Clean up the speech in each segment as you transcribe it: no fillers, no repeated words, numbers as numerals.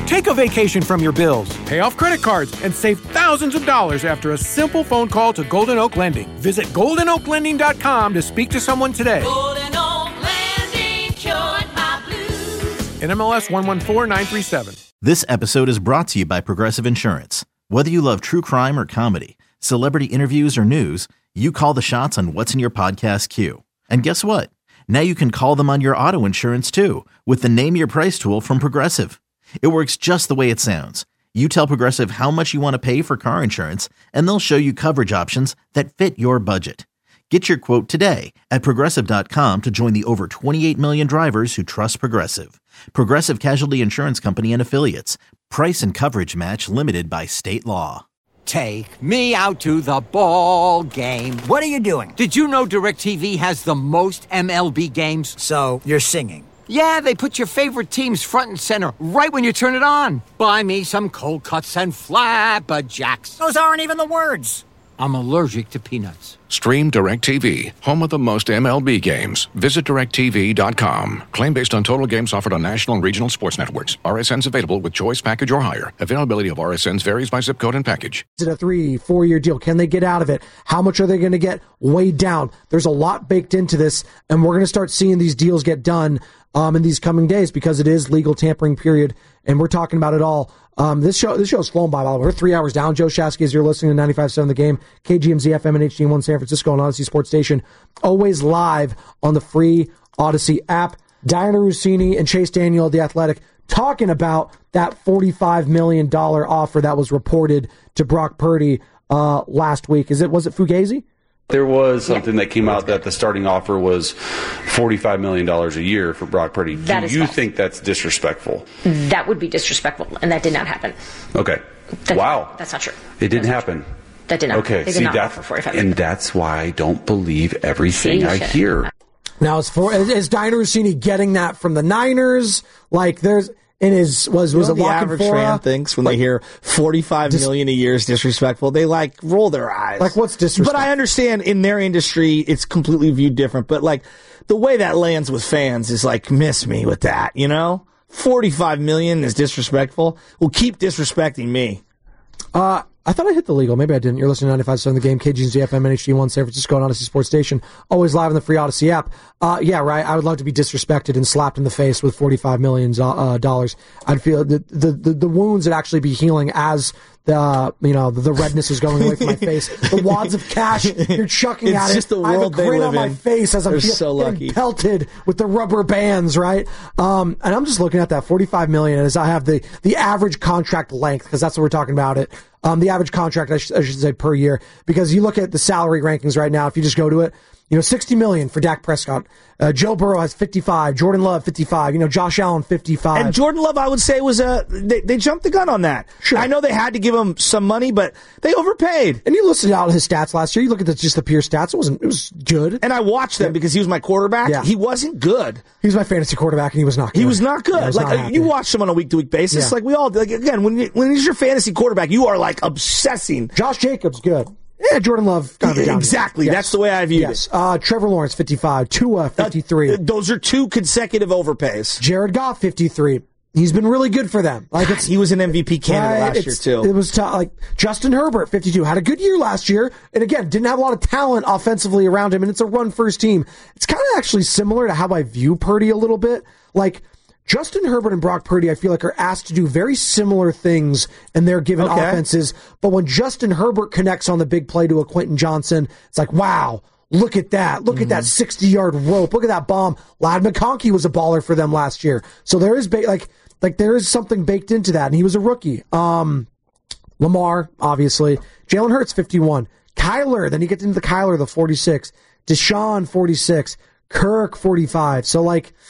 Take a vacation from your bills, pay off credit cards, and save thousands of dollars after a simple phone call to Golden Oak Lending. Visit GoldenOakLending.com to speak to someone today. Golden Oak Lending cured my blues. NMLS 114937. This episode is brought to you by Progressive Insurance. Whether you love true crime or comedy, celebrity interviews or news, you call the shots on what's in your podcast queue. And guess what? Now you can call them on your auto insurance too with the Name Your Price tool from Progressive. It works just the way it sounds. You tell Progressive how much you want to pay for car insurance, and they'll show you coverage options that fit your budget. Get your quote today at Progressive.com to join the over 28 million drivers who trust Progressive. Progressive Casualty Insurance Company and Affiliates. Price and coverage match limited by state law. Take me out to the ball game. What are you doing? Did you know DirecTV has the most MLB games? So, you're singing. Yeah, they put your favorite teams front and center right when you turn it on. Buy me some cold cuts and flapjacks. Those aren't even the words. I'm allergic to peanuts. Stream DirecTV, home of the most MLB games. Visit DirecTV.com. Claim based on total games offered on national and regional sports networks. RSNs available with choice package or higher. Availability of RSNs varies by zip code and package. Is it a 3-4 year deal? Can they get out of it? How much are they going to get weighed down? There's a lot baked into this, and we're going to start seeing these deals get done in these coming days because it is legal tampering period, and we're talking about it all. This show's flown by the way. We're 3 hours down. Joe Shasky, as you're listening to 95.7 The Game, KGMZ FM and HD1 San Francisco and Odyssey Sports Station. Always live on the free Odyssey app. Diana Rossini and Chase Daniel of The Athletic talking about that $45 million offer that was reported to Brock Purdy last week. Was it Fugazi? There was something that came out that the starting offer was $45 million a year for Brock Purdy. Do you think that's disrespectful? That would be disrespectful, and that did not happen. Okay. Wow. That's not true. It didn't happen. That did not. Okay. They did not offer 45 million. And that's why I don't believe everything I hear. Now, is Diana Rossini getting that from the Niners? Like, was a the average fan thinks when they hear $45 million a year is disrespectful, they roll their eyes. Like, what's disrespectful? But I understand in their industry it's completely viewed different. But the way that lands with fans is miss me with that, you know? $45 million is disrespectful. Well, keep disrespecting me. I thought I hit the legal. Maybe I didn't. You're listening to 95.7 The Game, KGMZ FM, HD1 San Francisco, and Odyssey Sports Station. Always live on the free Odyssey app. Yeah, right. I would love to be disrespected and slapped in the face with $45 million. I'd feel the wounds would actually be healing as the redness is going away from my face. The wads of cash you're chucking it's at it. Just the world I have a grin on my in. face as I'm getting pelted with the rubber bands, right? And I'm just looking at that $45 million as I have the average contract length, because that's what we're talking about it. The average contract, I should say, per year, because you look at the salary rankings right now, if you just go to it, $60 million for Dak Prescott. Joe Burrow has 55. Jordan Love, 55. Josh Allen, 55. And Jordan Love, I would say, was they jumped the gun on that. Sure. I know they had to give him some money, but they overpaid. And you listen to all his stats last year. You look at just the pure stats. It was good. And I watched them because he was my quarterback. Yeah. He wasn't good. He was my fantasy quarterback, and he was not good. He was not good. You watch him on a week-to-week basis. Yeah. We all, again, when he's your fantasy quarterback, you are obsessing. Josh Jacobs, good. Yeah, Jordan Love. Exactly. Yes. That's the way I viewed it. Trevor Lawrence, 55. Tua, 53. Those are two consecutive overpays. Jared Goff, 53. He's been really good for them. He was an MVP candidate last year, too. It was tough. Justin Herbert, 52. Had a good year last year. And again, didn't have a lot of talent offensively around him. And it's a run-first team. It's kind of actually similar to how I view Purdy a little bit. Justin Herbert and Brock Purdy, I feel are asked to do very similar things in their given offenses. But when Justin Herbert connects on the big play to a Quentin Johnson, it's wow, look at that. Look at that 60-yard rope. Look at that bomb. Ladd McConkey was a baller for them last year. So there is there is something baked into that, and he was a rookie. Lamar, obviously. Jalen Hurts, 51. Kyler, then you get into the Kyler, the 46. Deshaun, 46. Kirk, 45. So,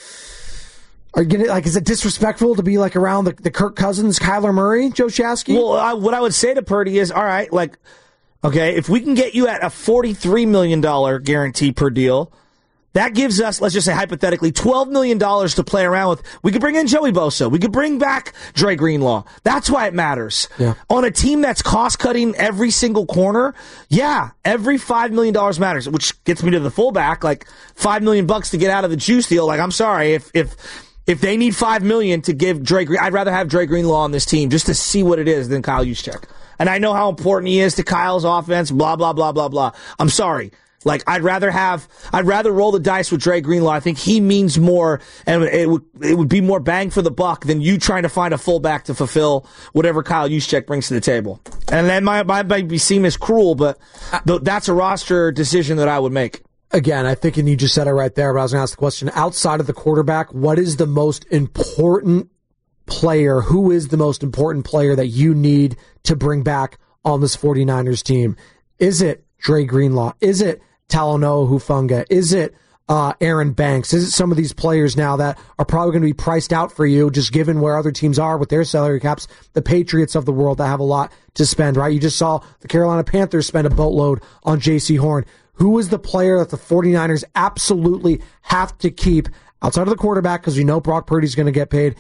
are you gonna, is it disrespectful to be around the Kirk Cousins, Kyler Murray, Joe Shasky? Well, what I would say to Purdy is, all right, okay, if we can get you at a $43 million guarantee per deal, that gives us, let's just say hypothetically, $12 million to play around with. We could bring in Joey Bosa. We could bring back Dre Greenlaw. That's why it matters. Yeah. On a team that's cost-cutting every single corner, every $5 million matters, which gets me to the fullback, $5 million to get out of the juice deal. I'm sorry, if If they need $5 million to give Dre Green, I'd rather have Dre Greenlaw on this team just to see what it is than Kyle Juszczyk. And I know how important he is to Kyle's offense, blah, blah, blah, blah, blah. I'm sorry. Like, I'd rather roll the dice with Dre Greenlaw. I think he means more, and it would be more bang for the buck than you trying to find a fullback to fulfill whatever Kyle Juszczyk brings to the table. And that might be seen as cruel, but that's a roster decision that I would make. Again, I think, and you just said it right there, but I was going to ask the question, outside of the quarterback, what is the most important player? Who is the most important player that you need to bring back on this 49ers team? Is it Dre Greenlaw? Is it Talanoa Hufanga? Is it Aaron Banks? Is it some of these players now that are probably going to be priced out for you, just given where other teams are with their salary caps? The Patriots of the world that have a lot to spend, right? You just saw the Carolina Panthers spend a boatload on J.C. Horn. Who is the player that the 49ers absolutely have to keep outside of the quarterback, because we know Brock Purdy's going to get paid?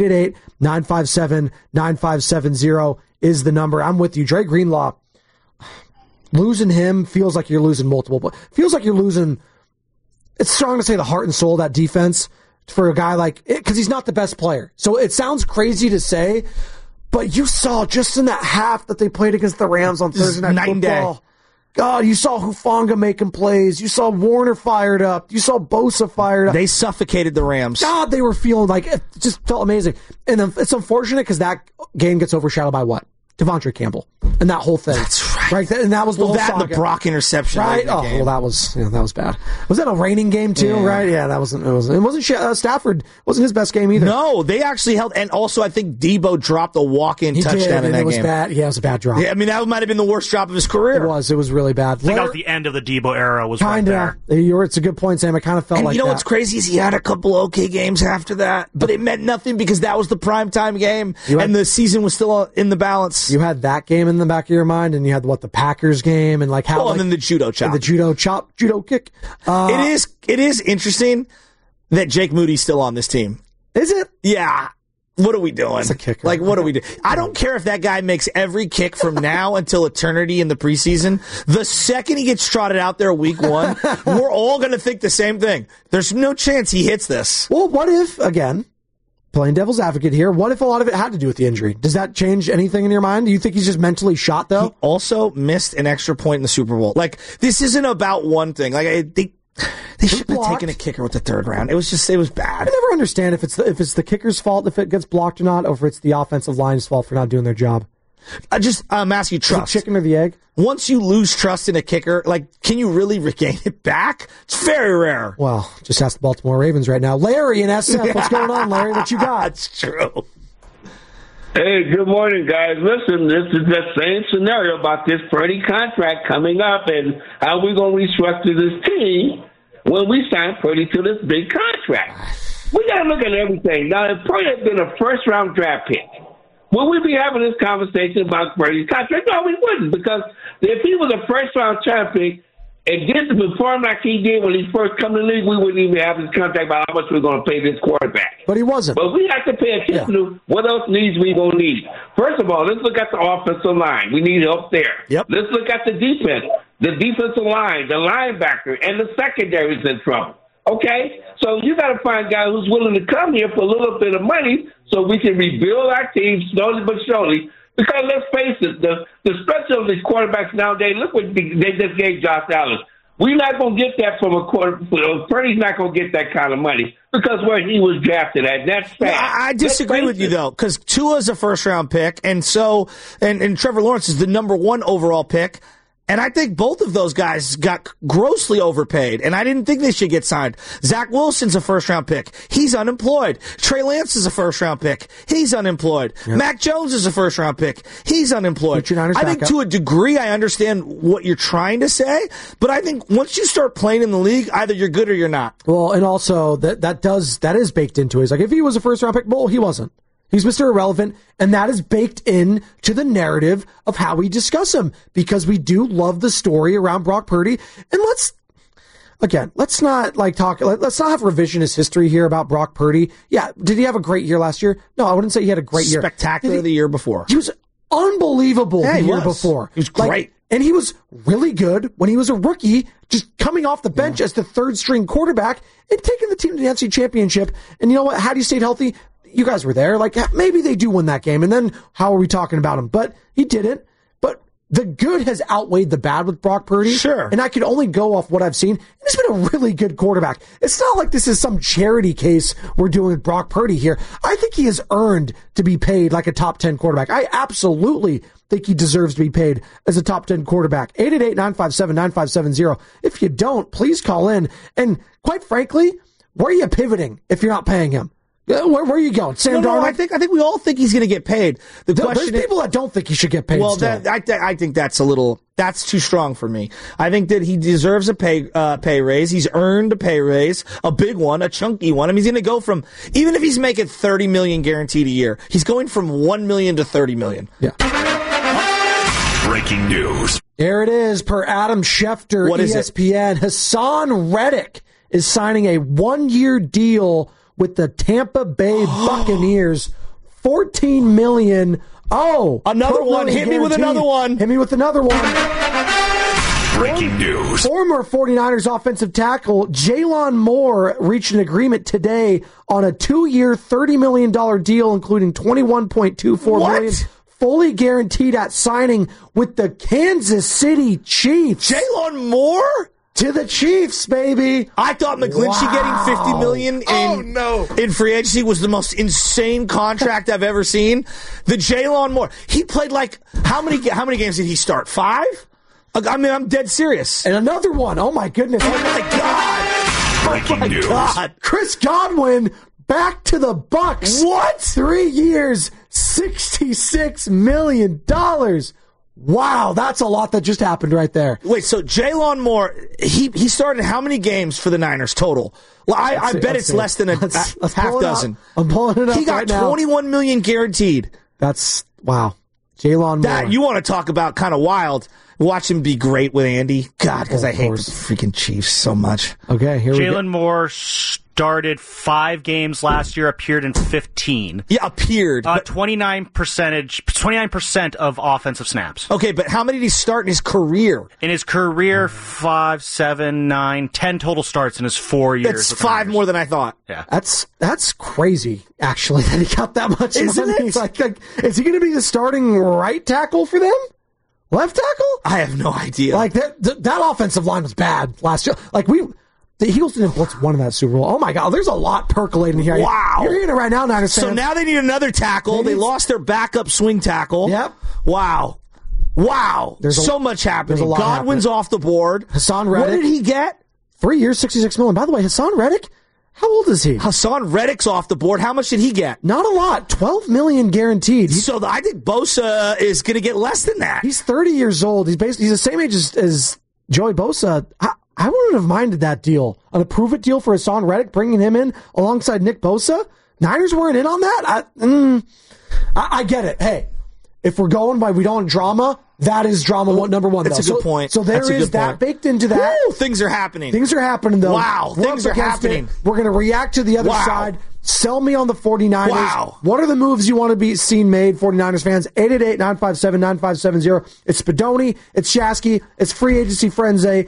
888-957-9570 is the number. I'm with you. Dre Greenlaw, losing him feels like you're losing multiple, but feels like you're losing, it's strong to say, the heart and soul of that defense for a guy like, because he's not the best player. So it sounds crazy to say, but you saw just in that half that they played against the Rams on Thursday Night Football. God, you saw Hufanga making plays. You saw Warner fired up. You saw Bosa fired up. They suffocated the Rams. God, they were feeling like, it just felt amazing. And it's unfortunate because that game gets overshadowed by what? Devontae Campbell and that whole thing. That's right. Right, and that was the whole that saga. And the Brock interception. Right. Oh, game. well, that was bad. Was that a raining game too? Yeah. Right. Yeah, that wasn't. It wasn't. Stafford wasn't his best game either. No, they actually held. And also, I think Debo dropped a walk-in touchdown in that game. It was bad. Yeah, it was a bad drop. Yeah, I mean, that might have been the worst drop of his career. It was really bad. I think that was the end of the Debo era. Was right there. It's a good point, Sam. I kind of felt and like. You know what's crazy is he had a couple okay games after that, but it meant nothing because that was the primetime game, and the season was still in the balance. You had that game in the back of your mind, and you had the Packers game, and like how. And then the judo chop. The judo kick. It is interesting that Jake Moody's still on this team. Is it? Yeah. What are we doing? It's a kicker. Like, what are we doing? I don't care if that guy makes every kick from now until eternity in the preseason. The second he gets trotted out there week one, we're all going to think the same thing. There's no chance he hits this. Well, what if, again, playing devil's advocate here, what if a lot of it had to do with the injury? Does that change anything in your mind? Do you think he's just mentally shot, though? He also missed an extra point in the Super Bowl. Like, this isn't about one thing. Like, they should have taken a kicker with the third round. It was bad. I never understand if it's the kicker's fault if it gets blocked or not, or if it's the offensive line's fault for not doing their job. I'm asking you trust. The chicken or the egg? Once you lose trust in a kicker, can you really regain it back? It's very rare. Well, just ask the Baltimore Ravens right now. Larry in SF, what's going on, Larry? What you got? That's true. Hey, good morning, guys. Listen, this is the same scenario about this Purdy contract coming up and how we're going to restructure this team when we sign Purdy to this big contract. We got to look at everything. Now, if Purdy had been a first-round draft pick, would we be having this conversation about Purdy's contract? No, we wouldn't, because if he was a first-round draft pick and did to perform like he did when he first come to the league, we wouldn't even have this contract about how much we're going to pay this quarterback. But he wasn't. But we have to pay attention to what else needs we going to need. First of all, let's look at the offensive line. We need help there. Yep. Let's look at the defense. The defensive line, the linebacker, and the secondary is in trouble. Okay? So you got to find a guy who's willing to come here for a little bit of money so we can rebuild our team slowly but surely. Because let's face it, the special of these quarterbacks nowadays, look what they just gave Josh Allen. We're not going to get that from a quarterback. Purdy's not going to get that kind of money because where he was drafted at. That's fact. I disagree with you, though, because Tua's a first-round pick, and Trevor Lawrence is the number 1 overall pick. And I think both of those guys got grossly overpaid, and I didn't think they should get signed. Zach Wilson's a first-round pick. He's unemployed. Trey Lance is a first-round pick. He's unemployed. Yep. Mac Jones is a first-round pick. He's unemployed. I think to a degree I understand what you're trying to say, but I think once you start playing in the league, either you're good or you're not. Well, and also that is baked into it. It's like if he was a first-round pick, well, he wasn't. He's Mr. Irrelevant, and that is baked in to the narrative of how we discuss him, because we do love the story around Brock Purdy. And let's not let's not have revisionist history here about Brock Purdy. Yeah, did he have a great year last year? No, I wouldn't say he had a great year. Spectacular the year before. He was unbelievable the year before. He was great. And he was really good when he was a rookie, just coming off the bench as the third string quarterback and taking the team to the NFC Championship. And you know what? Had he stayed healthy, you guys were there. Like, maybe they do win that game. And then how are we talking about him? But he didn't. But the good has outweighed the bad with Brock Purdy. Sure. And I can only go off what I've seen. And he's been a really good quarterback. It's not like this is some charity case we're doing with Brock Purdy here. I think he has earned to be paid like a top 10 quarterback. I absolutely think he deserves to be paid as a top 10 quarterback. 888-957-9570. If you don't, please call in. And quite frankly, where are you pivoting if you're not paying him? Where are you going? Sam Darnold? I think we all think he's going to get paid. There's people that don't think he should get paid. Well, I think that's too strong for me. I think that he deserves a pay raise. He's earned a pay raise, a big one, a chunky one. I mean, he's going to go from, even if he's making $30 million guaranteed a year, he's going from $1 million to $30 million. Yeah. Breaking news. There it is, per Adam Schefter, what ESPN. Hassan Reddick is signing a 1-year deal with the Tampa Bay Buccaneers. $14 million. Oh, another one. Hit me with another one. Hit me with another one. Breaking news. Former 49ers offensive tackle Jaylon Moore reached an agreement today on a 2-year, $30 million deal, including $21.24 million. Fully guaranteed at signing with the Kansas City Chiefs. Jaylon Moore? To the Chiefs, baby. I thought McGlinchey getting $50 million in free agency was the most insane contract I've ever seen. The Jaylon Moore. He played like, how many games did he start? 5? I mean, I'm dead serious. And another one. Oh my goodness. Oh my God. Breaking news. God. Chris Godwin back to the Bucs. What? 3 years, $66 million. Wow, that's a lot that just happened right there. Wait, so Jaylon Moore, he started how many games for the Niners total? Well, I bet it's less than a half dozen. I'm pulling it up. He got $21 million guaranteed. That's, wow. Jaylon Moore. You want to talk about kind of wild. Watch him be great with Andy. God, because I hate the freaking Chiefs so much. Okay, here we go. Jaylon Moore started 5 games last year, appeared in 15. Yeah, appeared. 29% of offensive snaps. Okay, but how many did he start in his career? In his career, 5, 7, 9, 10 total starts in his 4 years. That's 5 more than I thought. Yeah. That's crazy, actually, that he got that much Isn't money. it? Like, is he going to be the starting right tackle for them? Left tackle? I have no idea. Like, that offensive line was bad last year. Like, the Eagles didn't blitz one in that Super Bowl. Oh, my God. There's a lot percolating here. Wow. You're hearing it right now, Niners fans. So now they need another tackle. They lost their backup swing tackle. Yep. Wow. There's so much happening. There's a lot Godwin's off the board. Hassan Reddick. What did he get? 3 years, $66 million. By the way, Hassan Reddick, how old is he? Hassan Reddick's off the board. How much did he get? Not a lot. $12 million guaranteed. So I think Bosa is going to get less than that. He's 30 years old. He's the same age as Joey Bosa. I wouldn't have minded that deal. An approve-it deal for Hassan Reddick, bringing him in alongside Nick Bosa. Niners weren't in on that? I get it. Hey, if we're going by we don't want drama, that is drama number one. That's a good point. So there is that baked into that. Woo, things are happening. Things are happening, though. Wow, things are happening. We're going to react to the other side. Sell me on the 49ers. Wow. What are the moves you want to be seen made, 49ers fans? 888-957-9570. It's Spadoni. It's Shasky. It's free agency Frenzy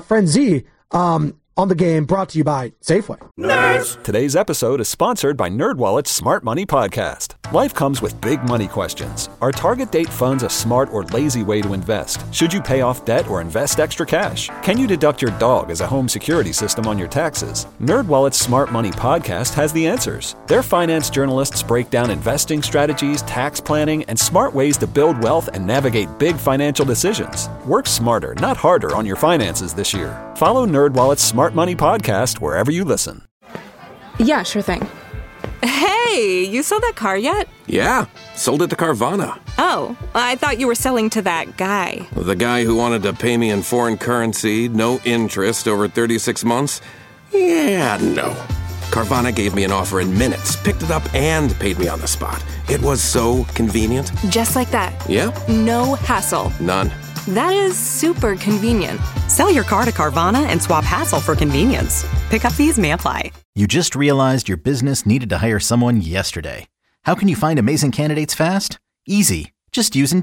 on the game, brought to you by Safeway. Nerds! Today's episode is sponsored by NerdWallet's Smart Money Podcast. Life comes with big money questions. Are target date funds a smart or lazy way to invest? Should you pay off debt or invest extra cash? Can you deduct your dog as a home security system on your taxes? NerdWallet's Smart Money Podcast has the answers. Their finance journalists break down investing strategies, tax planning, and smart ways to build wealth and navigate big financial decisions. Work smarter, not harder on your finances this year. Follow NerdWallet's Smart Money Podcast wherever you listen. Yeah, sure thing. Hey, you sold that car yet? Yeah, sold it to Carvana. Oh, I thought you were selling to that guy. The guy who wanted to pay me in foreign currency, no interest, over 36 months? Yeah, no. Carvana gave me an offer in minutes, picked it up, and paid me on the spot. It was so convenient. Just like that. Yeah. No hassle. None. That is super convenient. Sell your car to Carvana and swap hassle for convenience. Pickup fees may apply. You just realized your business needed to hire someone yesterday. How can you find amazing candidates fast? Easy. Just use Indeed.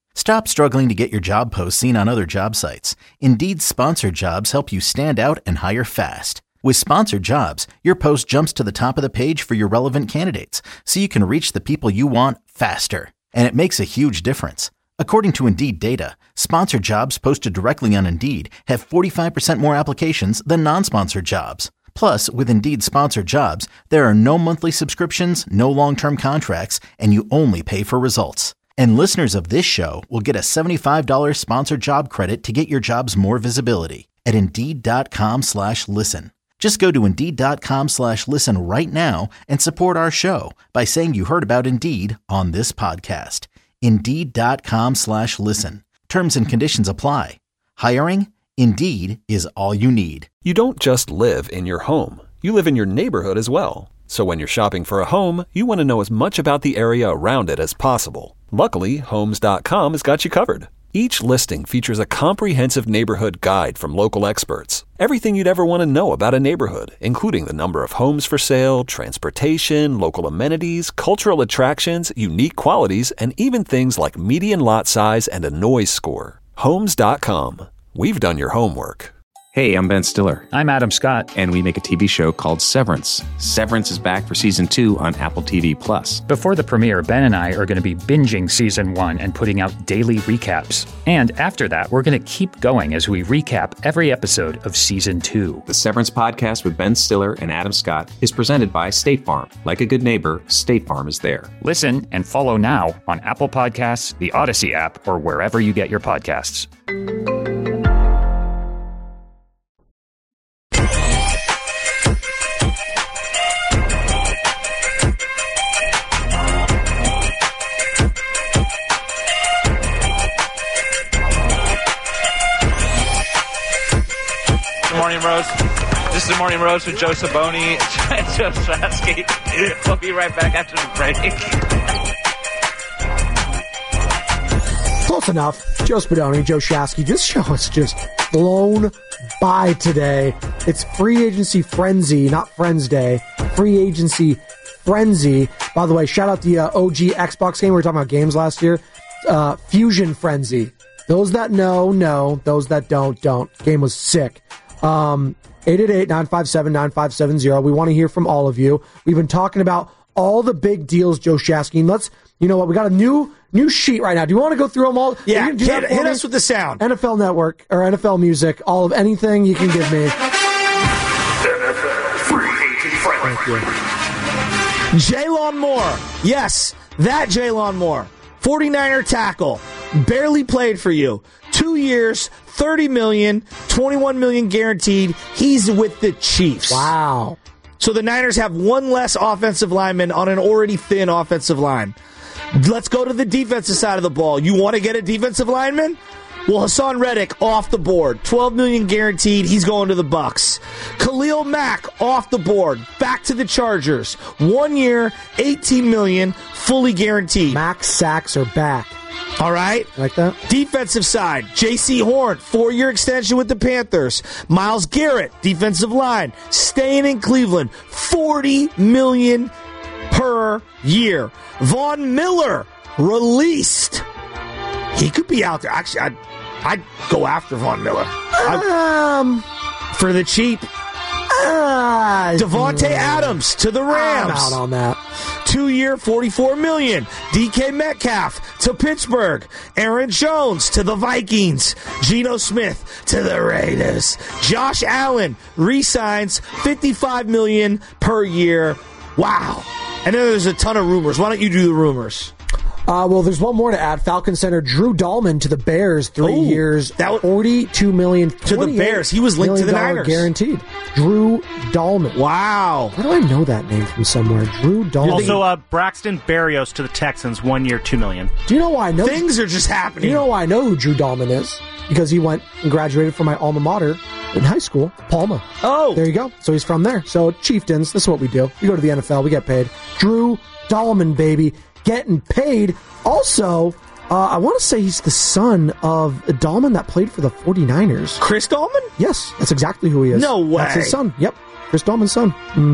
Stop struggling to get your job post seen on other job sites. Indeed's sponsored jobs help you stand out and hire fast. With sponsored jobs, your post jumps to the top of the page for your relevant candidates, so you can reach the people you want faster. And it makes a huge difference. According to Indeed data, sponsored jobs posted directly on Indeed have 45% more applications than non-sponsored jobs. Plus, with Indeed sponsored jobs, there are no monthly subscriptions, no long-term contracts, and you only pay for results. And listeners of this show will get a $75 sponsored job credit to get your jobs more visibility at Indeed.com/listen. Just go to Indeed.com/listen right now and support our show by saying you heard about Indeed on this podcast. Indeed.com/listen. Terms and conditions apply. Hiring? Indeed is all you need. You don't just live in your home. You live in your neighborhood as well. So when you're shopping for a home, you want to know as much about the area around it as possible. Luckily, Homes.com has got you covered. Each listing features a comprehensive neighborhood guide from local experts. Everything you'd ever want to know about a neighborhood, including the number of homes for sale, transportation, local amenities, cultural attractions, unique qualities, and even things like median lot size and a noise score. Homes.com. We've done your homework. Hey, I'm Ben Stiller. I'm Adam Scott. And we make a TV show called Severance. Severance is back for Season 2 on Apple TV+. Before the premiere, Ben and I are going to be binging Season 1 and putting out daily recaps. And after that, we're going to keep going as we recap every episode of Season 2. The Severance podcast with Ben Stiller and Adam Scott is presented by State Farm. Like a good neighbor, State Farm is there. Listen and follow now on Apple Podcasts, the Odyssey app, or wherever you get your podcasts. Morning Roast. This is the Morning Roast with Joe Saboni and Joe Shasky. We'll be right back after the break. Close enough. Joe Spadoni, Joe Shasky. This show is just blown by today. It's free agency frenzy, not Friends Day. Free agency frenzy. By the way, shout out the OG Xbox game. We were talking about games last year. Fusion Frenzy. Those that know. Those that don't. Game was sick. 888-957-9570. We want to hear from all of you. We've been talking about all the big deals, Joe Shasky. Let's, you know what, we got a new sheet right now. Do you want to go through them all? Yeah, hit us with the sound. NFL Network or NFL music, all of anything you can give me. NFL Free Agent Friendly. Thank you. Jalon Moore. Yes, that Jalon Moore. 49er tackle. Barely played for you. 2 years, $30 million, $21 million guaranteed. He's with the Chiefs. Wow. So the Niners have one less offensive lineman on an already thin offensive line. Let's go to the defensive side of the ball. You want to get a defensive lineman? Well, Hassan Reddick off the board. $12 million guaranteed. He's going to the Bucks. Khalil Mack off the board. Back to the Chargers. 1 year, $18 million, fully guaranteed. Mack sacks are back. All right. Like that? Defensive side, J.C. Horn, 4-year extension with the Panthers. Myles Garrett, defensive line, staying in Cleveland, $40 million per year. Von Miller, released. He could be out there. Actually, I'd go after Von Miller. For the cheap. Devontae Adams to the Rams. I'm out on that. 2 year, $44 million. DK Metcalf to Pittsburgh. Aaron Jones to the Vikings. Geno Smith to the Raiders. Josh Allen re-signs $55 million per year. Wow. And then there's a ton of rumors. Why don't you do the rumors? Well, there's one more to add. Falcon center Drew Dahlman to the Bears, 3 years, $42 million. To the Bears. He was linked to the Niners. Guaranteed. Drew Dahlman. Wow. Why do I know that name from somewhere? Drew Dahlman. Also, Braxton Berrios to the Texans, 1 year, $2 million. Do you know why I know? Things are just happening. Do you know why I know who Drew Dahlman is? Because he went and graduated from my alma mater in high school, Palma. Oh. There you go. So he's from there. So Chieftains, this is what we do. We go to the NFL, we get paid. Drew Dahlman, baby. Getting paid. Also, I want to say he's the son of Dahlman that played for the 49ers. Chris Dahlman? Yes, that's exactly who he is. No way. That's his son. Yep. Chris Dahlman's son. Mm-hmm.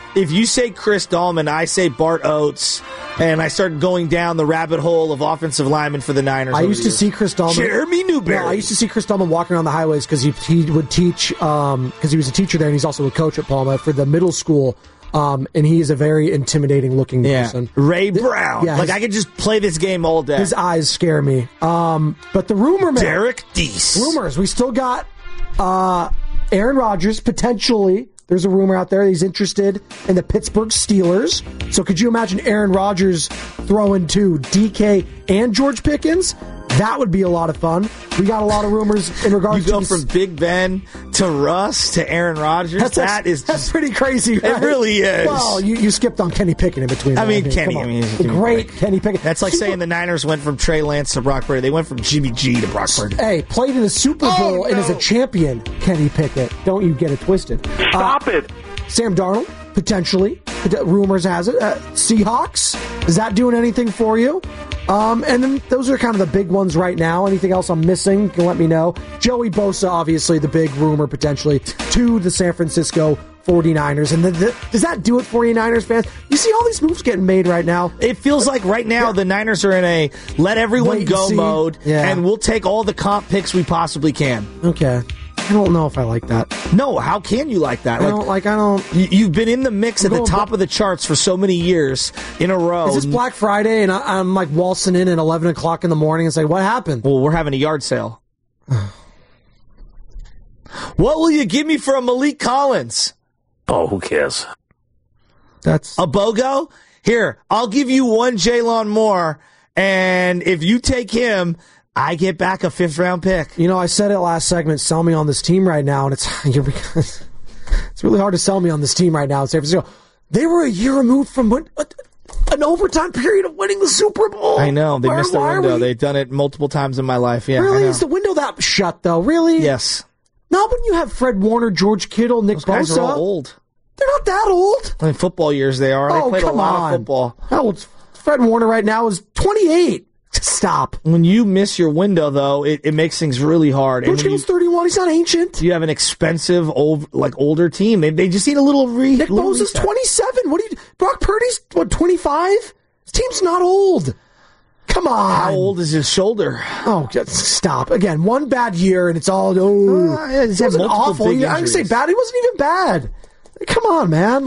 if you say Chris Dahlman, I say Bart Oates, and I start going down the rabbit hole of offensive linemen for the Niners. I used to see Chris Dahlman. Jeremy Newberry. No, I used to see Chris Dahlman walking around the highways because he would teach, because he was a teacher there and he's also a coach at Palma for the middle school. And he is a very intimidating looking person. Ray Brown. Yeah, I could just play this game all day. His eyes scare me. But the rumor mill. Derek Deese. Rumors. We still got Aaron Rodgers, potentially. There's a rumor out there that he's interested in the Pittsburgh Steelers. So could you imagine Aaron Rodgers throwing to DK and George Pickens? That would be a lot of fun. We got a lot of rumors in regards to... You go from Big Ben to Russ to Aaron Rodgers. That's pretty crazy, right? It really is. Well, you skipped on Kenny Pickett in between. Kenny. The great Kenny Pickett. That's like saying the Niners went from Trey Lance to Brock Purdy. They went from Jimmy G to Brock Purdy. Hey, played in the Super Bowl and is a champion, Kenny Pickett. Don't you get it twisted. Stop it. Sam Darnold, potentially. Rumors has it. Seahawks, is that doing anything for you? And then those are kind of the big ones right now. Anything else I'm missing, you can let me know. Joey Bosa, obviously, the big rumor potentially to the San Francisco 49ers. And does that do it for you, Niners fans? You see all these moves getting made right now. It feels like right now the Niners are in a let everyone go mode, and we'll take all the comp picks we possibly can. Okay. I don't know if I like that. No, how can you like that? I don't. You've been in the mix at the top of the charts for so many years in a row. Is this Black Friday and I'm like waltzing in at 11 o'clock in the morning and say, what happened? Well, we're having a yard sale. What will you give me for a Malik Collins? Oh, who cares? That's a BOGO? Here, I'll give you one Jalen Moore, and if you take him, I get back a 5th-round pick. You know, I said it last segment, sell me on this team right now, and it's really hard to sell me on this team right now in San Francisco. They were a year removed from an overtime period of winning the Super Bowl. I know. They missed their window. They've done it multiple times in my life. Yeah, really? Is the window that shut, though? Really? Yes. Not when you have Fred Warner, George Kittle, Nick Bosa. Those guys are all old. They're not that old. In football years, they are. They played a lot of football. How old? Fred Warner right now is 28. Stop. When you miss your window, though, it makes things really hard. George Kittle's 31. He's not ancient. You have an expensive, older team. They just need a little Nick Bosa's 27. Brock Purdy's, 25? This team's not old. Come on. How old is his shoulder? Oh, stop. Again, one bad year, and it's all, it wasn't awful. I can say bad. It wasn't even bad. Come on, man.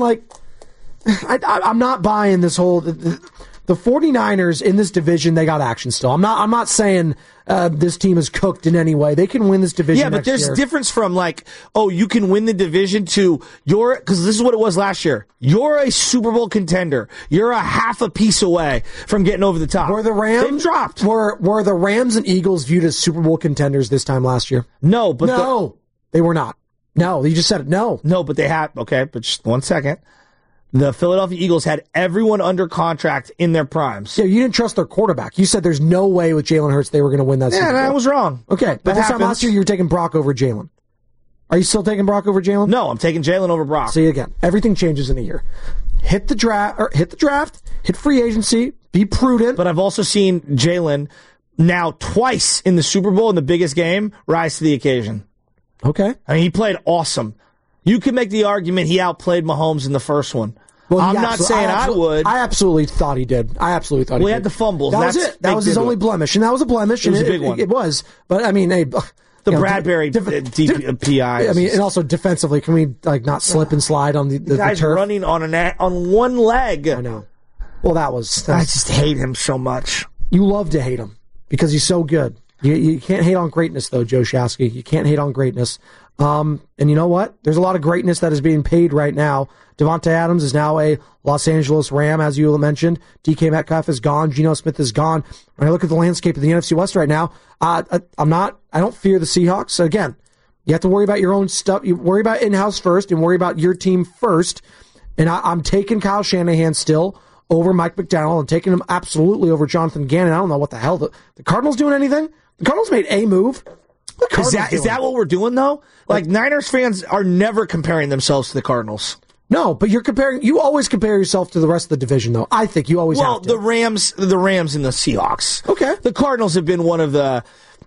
I'm not buying this whole... The 49ers in this division, they got action still. I'm not saying this team is cooked in any way. They can win this division. Yeah, but there's a difference from you can win the division to because this is what it was last year. You're a Super Bowl contender. You're a half a piece away from getting over the top. Were the Rams They've dropped? Were the Rams and Eagles viewed as Super Bowl contenders this time last year? No, but they were not. No, you just said it. No, but they had. Okay, but just 1 second. The Philadelphia Eagles had everyone under contract in their primes. Yeah, you didn't trust their quarterback. You said there's no way with Jalen Hurts they were going to win that Super Bowl. Yeah, I was wrong. Okay, but this time last year you were taking Brock over Jalen. Are you still taking Brock over Jalen? No, I'm taking Jalen over Brock. See, again, everything changes in a year. Hit the draft, hit free agency, be prudent. But I've also seen Jalen now twice in the Super Bowl in the biggest game rise to the occasion. Okay. I mean, he played awesome. You could make the argument he outplayed Mahomes in the first one. Well, I'm not saying I would. I absolutely thought he did. He did. He had the fumbles. That was it. That was his only blemish, and that was a blemish. It was a big one. It was. But, I mean, the Bradbury PI. I mean, and also defensively, can we not slip and slide on the guy's turf? Running on one leg. I know. Well, I just hate him so much. You love to hate him because he's so good. You can't hate on greatness, though, Joe Shasky. You can't hate on greatness. And you know what? There's a lot of greatness that is being paid right now. Devontae Adams is now a Los Angeles Ram, as you mentioned. DK Metcalf is gone. Geno Smith is gone. When I look at the landscape of the NFC West right now, I don't fear the Seahawks. Again, you have to worry about your own stuff. You worry about in-house first and worry about your team first. And I'm taking Kyle Shanahan still over Mike McDowell and taking him absolutely over Jonathan Gannon. I don't know what the hell. The Cardinals doing anything? The Cardinals made a move. Is that what we're doing, though? Niners fans are never comparing themselves to the Cardinals. No, but you always compare yourself to the rest of the division, though. I think you always have to. The Rams and the Seahawks. Okay. The Cardinals have been one of the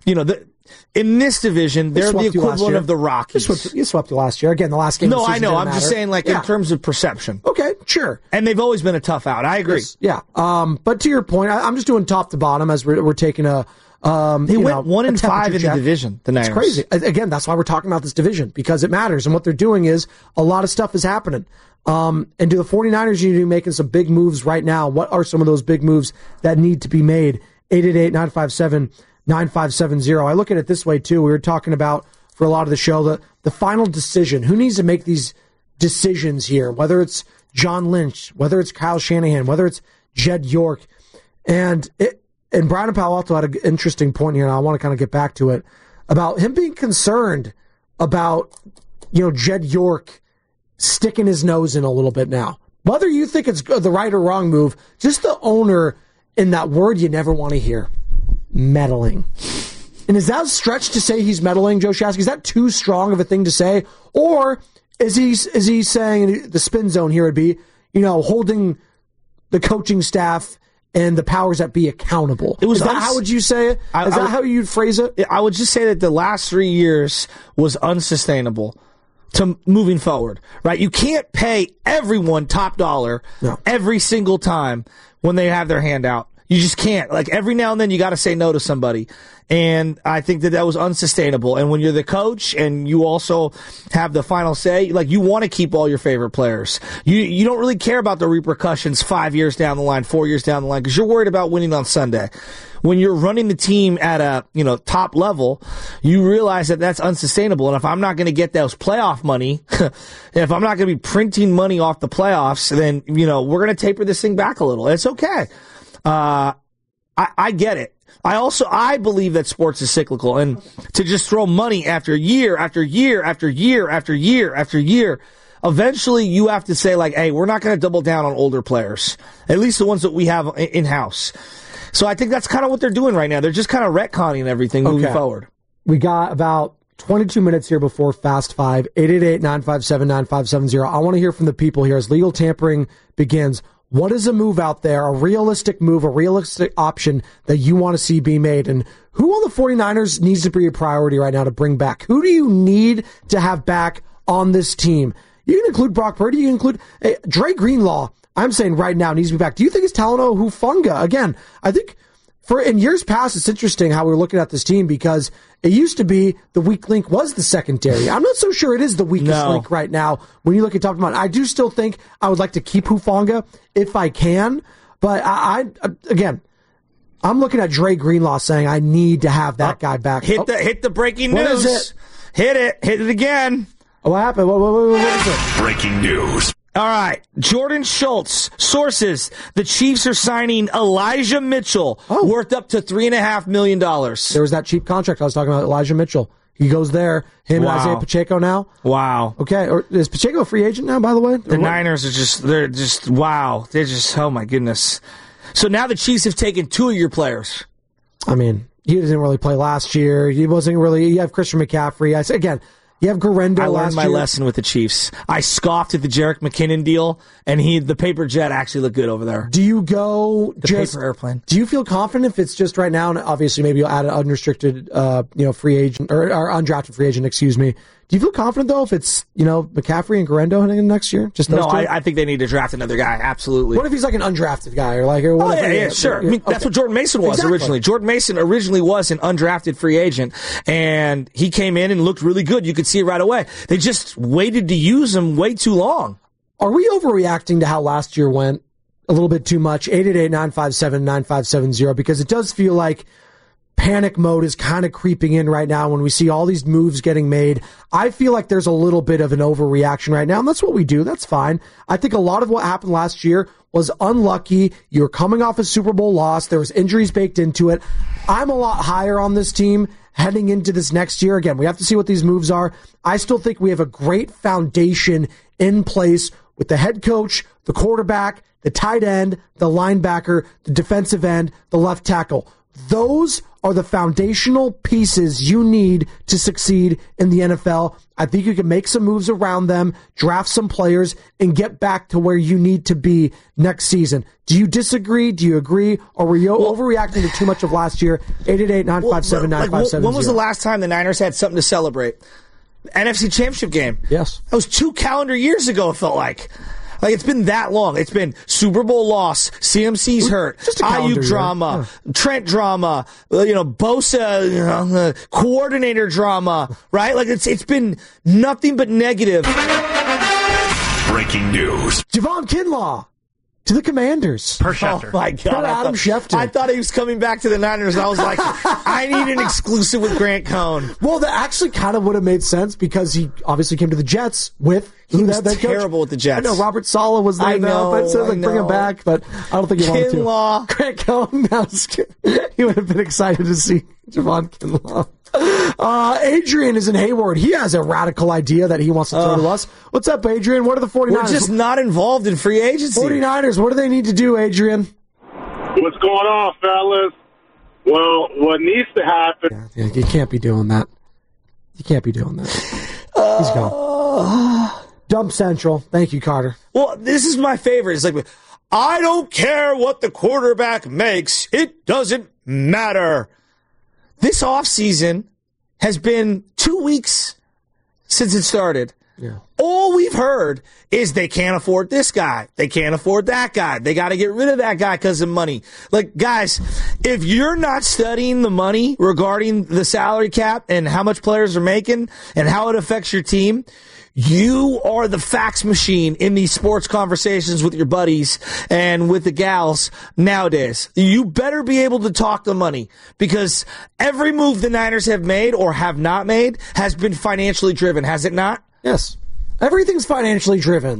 in this division, they're the equivalent of the Rockies. You swept you last year. Again, the last game. No, I know. I'm just saying, in terms of perception. Okay, sure. And they've always been a tough out. I agree. Yes, yeah. But to your point, I'm just doing top to bottom as we're taking a. They went 1-5 in the division. The Niners. It's crazy. Again, that's why we're talking about this division, because it matters. And what they're doing is a lot of stuff is happening. And do the 49ers need to be making some big moves right now? What are some of those big moves that need to be made? 888-957-9570. I look at it this way, too. We were talking about, for a lot of the show, the final decision. Who needs to make these decisions here? Whether it's John Lynch, whether it's Kyle Shanahan, whether it's Jed York. And Brian Palo Alto had an interesting point here, and I want to kind of get back to it, about him being concerned about, Jed York sticking his nose in a little bit now. Whether you think it's the right or wrong move, just the owner in that word you never want to hear, meddling. And is that a stretch to say he's meddling, Joe Shasky? Is that too strong of a thing to say? Or is he saying, the spin zone here would be, holding the coaching staff and the powers that be accountable? How would you say it? Is that how you'd phrase it? I would just say that the last 3 years was unsustainable to moving forward, right? You can't pay everyone top dollar every single time when they have their hand out. You just can't. Every now and then you got to say no to somebody. And I think that was unsustainable. And when you're the coach and you also have the final say, you want to keep all your favorite players. You don't really care about the repercussions 5 years down the line, 4 years down the line, because you're worried about winning on Sunday. When you're running the team at a, top level, you realize that that's unsustainable. And if I'm not going to get those playoff money, if I'm not going to be printing money off the playoffs, then, we're going to taper this thing back a little. It's okay. I get it. I believe that sports is cyclical, and to just throw money after year after year after year after year after year, eventually you have to say, hey, we're not going to double down on older players, at least the ones that we have in-house. So I think that's kind of what they're doing right now. They're just kind of retconning everything moving forward. We got about 22 minutes here before Fast 5. 888-957-9570. I want to hear from the people here as legal tampering begins. What is a move out there, a realistic move, a realistic option that you want to see be made? And who on the 49ers needs to be a priority right now to bring back? Who do you need to have back on this team? You can include Brock Purdy. You can include Dre Greenlaw. I'm saying right now needs to be back. Do you think it's Talanoa Hufanga? Again, I think in years past, it's interesting how we're looking at this team, because it used to be the weak link was the secondary. I'm not so sure it is the weakest link right now when you look at top to bottom. I do still think I would like to keep Hufanga if I can, but again, I'm looking at Dre Greenlaw saying I need to have that guy back. Hit the breaking news. What is it? Hit it again. What happened? What is it? Breaking news. All right, Jordan Schultz. Sources: the Chiefs are signing Elijah Mitchell, worth up to $3.5 million. There was that cheap contract I was talking about, Elijah Mitchell. He goes there. Him and Isaiah Pacheco now. Wow. Okay, or is Pacheco a free agent now, by the way? The Niners are just, wow. They're just, oh my goodness. So now the Chiefs have taken two of your players. I mean, he didn't really play last year. He wasn't really, you have Christian McCaffrey. Again, you have Guerrero. I learned my lesson with the Chiefs. I scoffed at the Jerick McKinnon deal, and the paper jet actually looked good over there. Do you go paper airplane? Do you feel confident if it's just right now? And obviously, maybe you'll add an unrestricted, free agent or undrafted free agent. Excuse me. Do you feel confident though if it's McCaffrey and Guerrero heading in next year? Just those two? I think they need to draft another guy. Absolutely. What if he's like an undrafted guy or sure. I mean, that's what Jordan Mason was originally. Jordan Mason originally was an undrafted free agent, and he came in and looked really good. You could see it right away. They just waited to use him way too long. Are we overreacting to how last year went a little bit too much? 888-957-9570, because it does feel like panic mode is kind of creeping in right now when we see all these moves getting made. I feel like there's a little bit of an overreaction right now, and that's what we do. That's fine. I think a lot of what happened last year was unlucky. You were coming off a Super Bowl loss. There was injuries baked into it. I'm a lot higher on this team heading into this next year. Again, we have to see what these moves are. I still think we have a great foundation in place with the head coach, the quarterback, the tight end, the linebacker, the defensive end, the left tackle. Those are the foundational pieces you need to succeed in the NFL. I think you can make some moves around them, draft some players, and get back to where you need to be next season. Do you disagree? Do you agree? Or were you overreacting to too much of last year? 888-957-9570. When was the last time the Niners had something to celebrate? NFC Championship game. Yes. That was 2 calendar years ago, it felt like. Like, it's been that long. It's been Super Bowl loss, CMC's hurt, Ayuk drama, Trent drama, Bosa, coordinator drama, right? Like, it's been nothing but negative. Breaking news. Javon Kinlaw to the Commanders. Per Schefter. Oh, my God. Adam Schefter. I thought he was coming back to the Niners, and I was like, I need an exclusive with Grant Cohn. Well, that actually kind of would have made sense because he obviously came to the Jets with... He was terrible with the Jets. I know, Robert Saleh was there now, but so bring him back, but I don't think he wanted to. Kinlaw. Grant Cohn, he would have been excited to see Javon Kinlaw. Adrian is in Hayward. He has a radical idea that he wants to throw to us. What's up, Adrian? What are the 49ers? We're just not involved in free agency. 49ers, what do they need to do, Adrian? What's going on, fellas? Well, what needs to happen... Yeah, you can't be doing that. You can't be doing that. He's gone. Dump Central. Thank you, Carter. Well, this is my favorite. It's like, I don't care what the quarterback makes. It doesn't matter. This offseason has been 2 weeks since it started. Yeah. All we've heard is they can't afford this guy. They can't afford that guy. They got to get rid of that guy because of money. Like, guys, if you're not studying the money regarding the salary cap and how much players are making and how it affects your team, you are the fax machine in these sports conversations with your buddies and with the gals nowadays. You better be able to talk the money because every move the Niners have made or have not made has been financially driven, has it not? Yes. Everything's financially driven.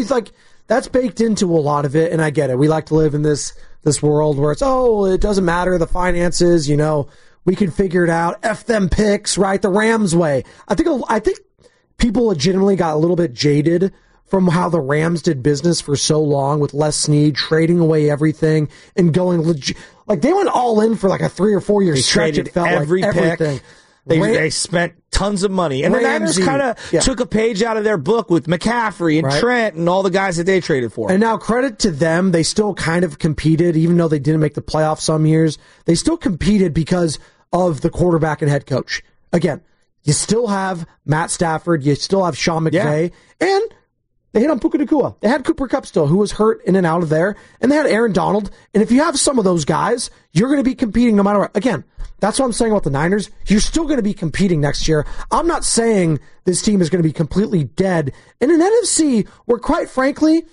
That's baked into a lot of it, and I get it. We like to live in this world where it's, it doesn't matter, the finances, we can figure it out. F them picks, right? The Rams way. I think people legitimately got a little bit jaded from how the Rams did business for so long with Les Snead trading away everything and going they went all in for like a 3 or 4 year stretch. It felt every like pick. everything. They spent tons of money. And the Niners kind of took a page out of their book with McCaffrey and Trent and all the guys that they traded for. And now credit to them, they still kind of competed, even though they didn't make the playoffs some years. They still competed because of the quarterback and head coach. Again, you still have Matt Stafford, you still have Sean McVay, and they hit on Puka Nacua. They had Cooper Kupp still, who was hurt in and out of there, and they had Aaron Donald. And if you have some of those guys, you're going to be competing no matter what. Again, that's what I'm saying about the Niners. You're still going to be competing next year. I'm not saying this team is going to be completely dead. In an NFC where, quite frankly,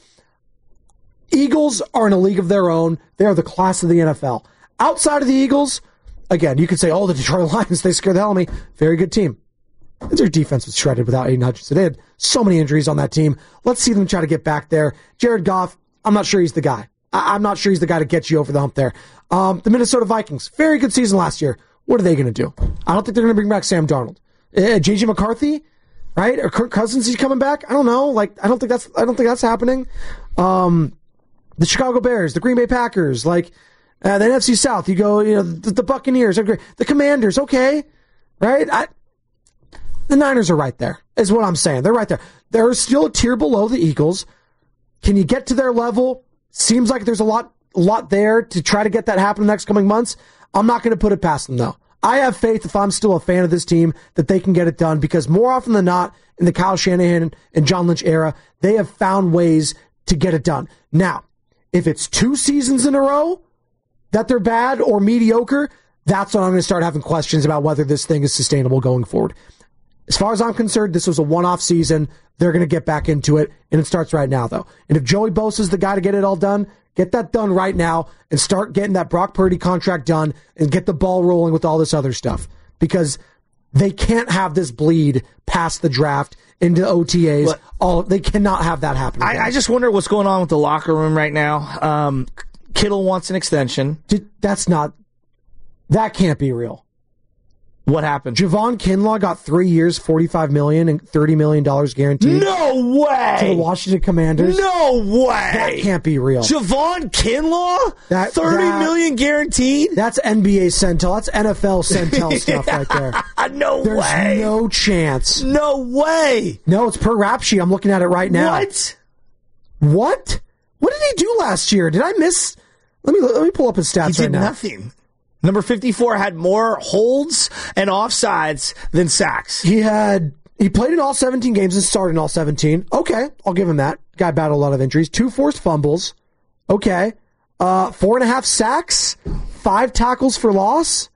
Eagles are in a league of their own. They are the class of the NFL. Outside of the Eagles, again, you could say, the Detroit Lions, they scared the hell out of me. Very good team. Their defense was shredded without Aiden Hutchinson. They had so many injuries on that team. Let's see them try to get back there. Jared Goff, I'm not sure he's the guy. I'm not sure he's the guy to get you over the hump there. The Minnesota Vikings, very good season last year. What are they going to do? I don't think they're going to bring back Sam Darnold. J.J. McCarthy, right? Or Kirk Cousins, he's coming back? I don't know. I don't think that's happening. The Chicago Bears, the Green Bay Packers, the NFC South. You go, the Buccaneers, the Commanders, okay, right? The Niners are right there, is what I'm saying. They're right there. They're still a tier below the Eagles. Can you get to their level? Seems like there's a lot there to try to get that happen in the next coming months. I'm not going to put it past them, though. I have faith, if I'm still a fan of this team, that they can get it done because more often than not, in the Kyle Shanahan and John Lynch era, they have found ways to get it done. Now, if it's 2 seasons in a row that they're bad or mediocre, that's when I'm going to start having questions about whether this thing is sustainable going forward. As far as I'm concerned, this was a one-off season. They're going to get back into it, and it starts right now, though. And if Joey Bosa is the guy to get it all done, get that done right now and start getting that Brock Purdy contract done and get the ball rolling with all this other stuff. Because they can't have this bleed past the draft into OTAs. They cannot have that happen. I just wonder what's going on with the locker room right now. Kittle wants an extension. That can't be real. What happened? Javon Kinlaw got 3 years, $45 million and $30 million guaranteed. No way! To the Washington Commanders. No way! That can't be real. Javon Kinlaw? $30 million guaranteed? That's NBA Centel. That's NFL Centel stuff right there. No There's way! There's no chance. No way! No, it's per rap sheet. I'm looking at it right now. What? What did he do last year? Did I miss? Let me pull up his stats He did right now. nothing. Number 54 had more holds and offsides than sacks. He played in all 17 games and started in all 17. Okay, I'll give him that. Guy battled a lot of injuries. 2 forced fumbles. Okay. 4.5 sacks. 5 tackles for loss.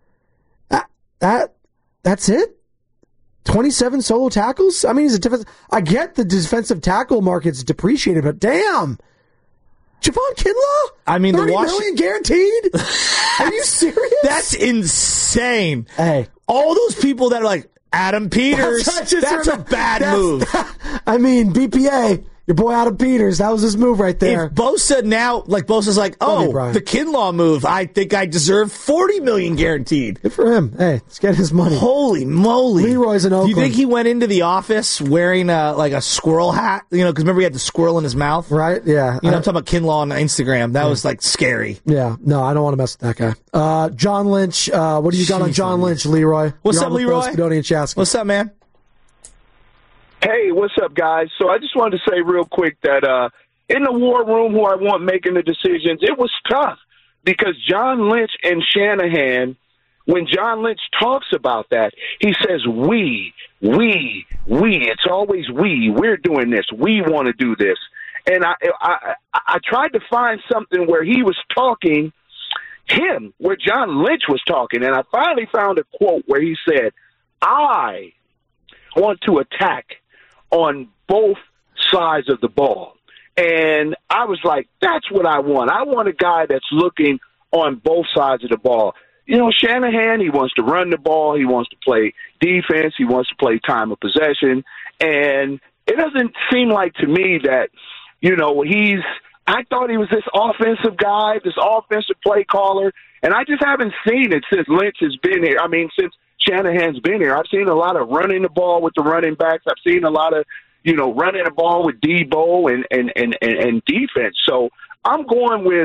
That's it? 27 solo tackles? I mean, I get the defensive tackle market's depreciated, but damn. Javon Kinlaw? I mean, $30 million guaranteed? Are you serious? That's insane. Hey. All those people that are like, Adam Peters, that's a bad move. I mean, BPA, your boy Adam Peters, that was his move right there. If Bosa now, Bosa's like, the Kinlaw move, I think I deserve $40 million guaranteed. Good for him. Hey, let's get his money. Holy moly. Leroy's in Oakland. Do you think he went into the office wearing a squirrel hat? Because remember he had the squirrel in his mouth? Right, yeah. I'm talking about Kinlaw on Instagram. That was scary. Yeah, no, I don't want to mess with that guy. John Lynch, what do you got on John Lynch, Leroy? What's up, Leroy? What's up, man? Hey, what's up, guys? So I just wanted to say real quick that in the war room, who I want making the decisions, it was tough because John Lynch and Shanahan, when John Lynch talks about that, he says, we. It's always we. We're doing this. We want to do this. And I tried to find something where he was talking where John Lynch was talking, and I finally found a quote where he said, I want to attack on both sides of the ball. And I was like, that's what I want. I want a guy that's looking on both sides of the ball. Shanahan, he wants to run the ball. He wants to play defense. He wants to play time of possession. And it doesn't seem like to me that, I thought he was this offensive guy, this offensive play caller, and I just haven't seen it since Lynch has been here. I mean, since Shanahan's been here. I've seen a lot of running the ball with the running backs. I've seen a lot of, running the ball with Debo and defense. So I'm going with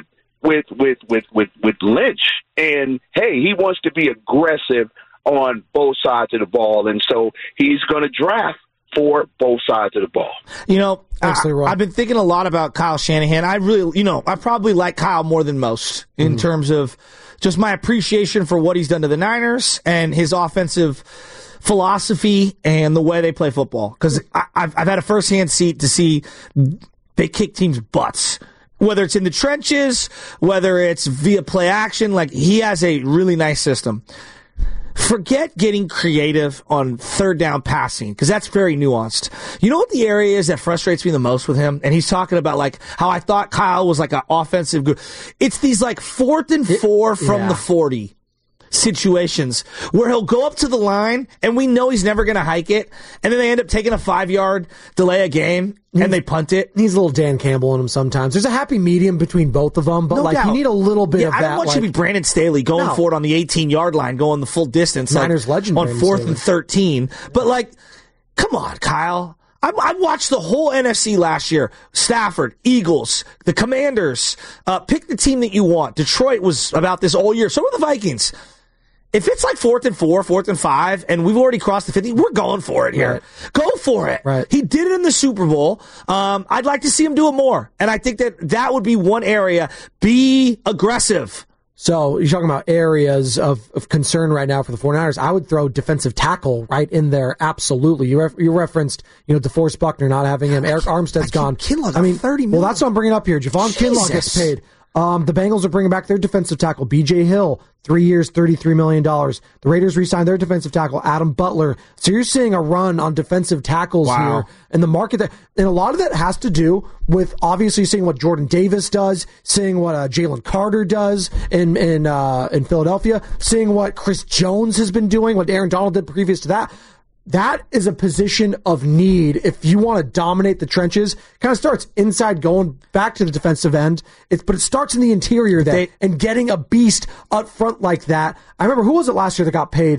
Lynch. And hey, he wants to be aggressive on both sides of the ball, and so he's going to draft for both sides of the ball. I've been thinking a lot about Kyle Shanahan. I really, I probably like Kyle more than most in terms of just my appreciation for what he's done to the Niners and his offensive philosophy and the way they play football. Because I've had a firsthand seat to see they kick teams' butts. Whether it's in the trenches, whether it's via play action, he has a really nice system. Forget getting creative on third down passing, because that's very nuanced. You know what the area is that frustrates me the most with him? And he's talking about how I thought Kyle was an offensive good. It's these 4th and 4 from the 40 situations where he'll go up to the line and we know he's never going to hike it, and then they end up taking a 5-yard delay a game and they punt it. He's a little Dan Campbell in him sometimes. There's a happy medium between both of them, but you need a little bit of that. I don't want you to be Brandon Staley going for it on the 18-yard line, going the full distance. Niners legend on 4th and 13. But come on, Kyle. I watched the whole NFC last year. Stafford, Eagles, the Commanders. Pick the team that you want. Detroit was about this all year. So were the Vikings. If it's 4th and 4, 4th and 5, and we've already crossed the 50, we're going for it here. Right. Go for it. Right. He did it in the Super Bowl. I'd like to see him do it more. And I think that would be one area. Be aggressive. So you're talking about areas of concern right now for the 49ers. I would throw defensive tackle right in there. Absolutely. You referenced, DeForest Buckner not having him. Eric Armstead's gone. Kinlaw got $30 million. Well, that's what I'm bringing up here. Javon Kinlaw gets paid. The Bengals are bringing back their defensive tackle, B.J. Hill, 3 years, $33 million. The Raiders re-signed their defensive tackle, Adam Butler. So you're seeing a run on defensive tackles here in the market. And a lot of that has to do with obviously seeing what Jordan Davis does, seeing what Jalen Carter does in Philadelphia, seeing what Chris Jones has been doing, what Aaron Donald did previous to that. That is a position of need. If you want to dominate the trenches, kind of starts inside going back to the defensive end. But it starts in the interior and getting a beast up front like that. I remember, who was it last year that got paid?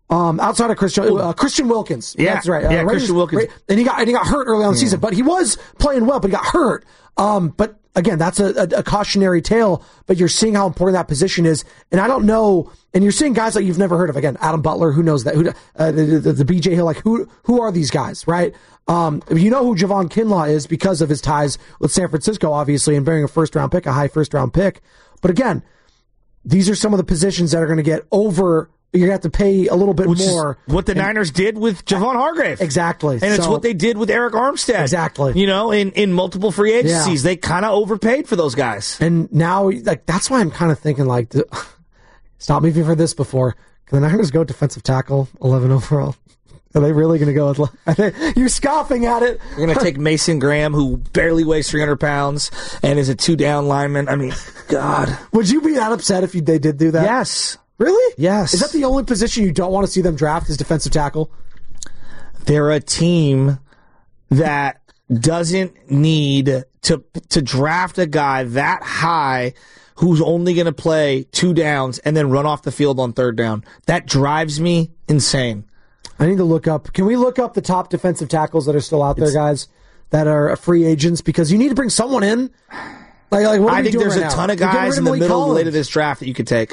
outside of Christian Wilkins. Yeah, that's right. Yeah, Christian Wilkins. And he got hurt early on the season, but he was playing well, but he got hurt. But again, that's a cautionary tale, but you're seeing how important that position is. And I don't know, and you're seeing guys that you've never heard of. Again, Adam Butler, who knows that? The BJ Hill, like who are these guys, right? You know who Javon Kinlaw is because of his ties with San Francisco, obviously, and bearing a high first round pick. But again, these are some of the positions that are going to get over. You're going to have to pay a little bit more. What the Niners did with Javon Hargrave. Exactly. And it's what they did with Eric Armstead. Exactly. You know, in multiple free agencies. They kind of overpaid for those guys. And now, like, that's why I'm kind of thinking, like, stop me if you've heard this before. Can the Niners go defensive tackle, 11 overall? Are they really going to go with... You're scoffing at it. You're going to take Mason Graham, who barely weighs 300 pounds and is a 2-down lineman. I mean, God. Would you be that upset if they did do that? Yes. Really? Yes. Is that the only position you don't want to see them draft is defensive tackle? They're a team that doesn't need to draft a guy that high who's only going to play 2 downs and then run off the field on 3rd down. That drives me insane. I need to look up. Can we look up the top defensive tackles that are still out there, guys, that are free agents? Because you need to bring someone in. Like what I think there's a ton of guys in the middle late of this draft that you could take.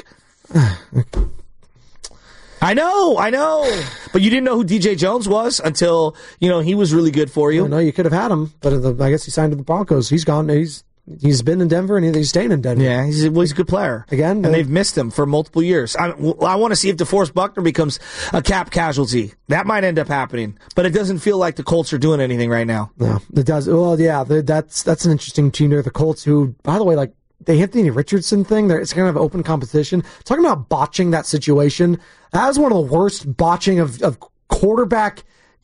I know. But you didn't know who DJ Jones was until, he was really good for you. I know you could have had him, but I guess he signed to the Broncos. He's gone. He's been in Denver, and he's staying in Denver. Yeah, he's a good player. Again, and they've missed him for multiple years. I want to see if DeForest Buckner becomes a cap casualty. That might end up happening, but it doesn't feel like the Colts are doing anything right now. No, it does. Well, yeah, that's an interesting team there. The Colts, who, by the way, like the Anthony Richardson thing, it's kind of open competition. Talking about botching that situation, that was one of the worst botching of quarterback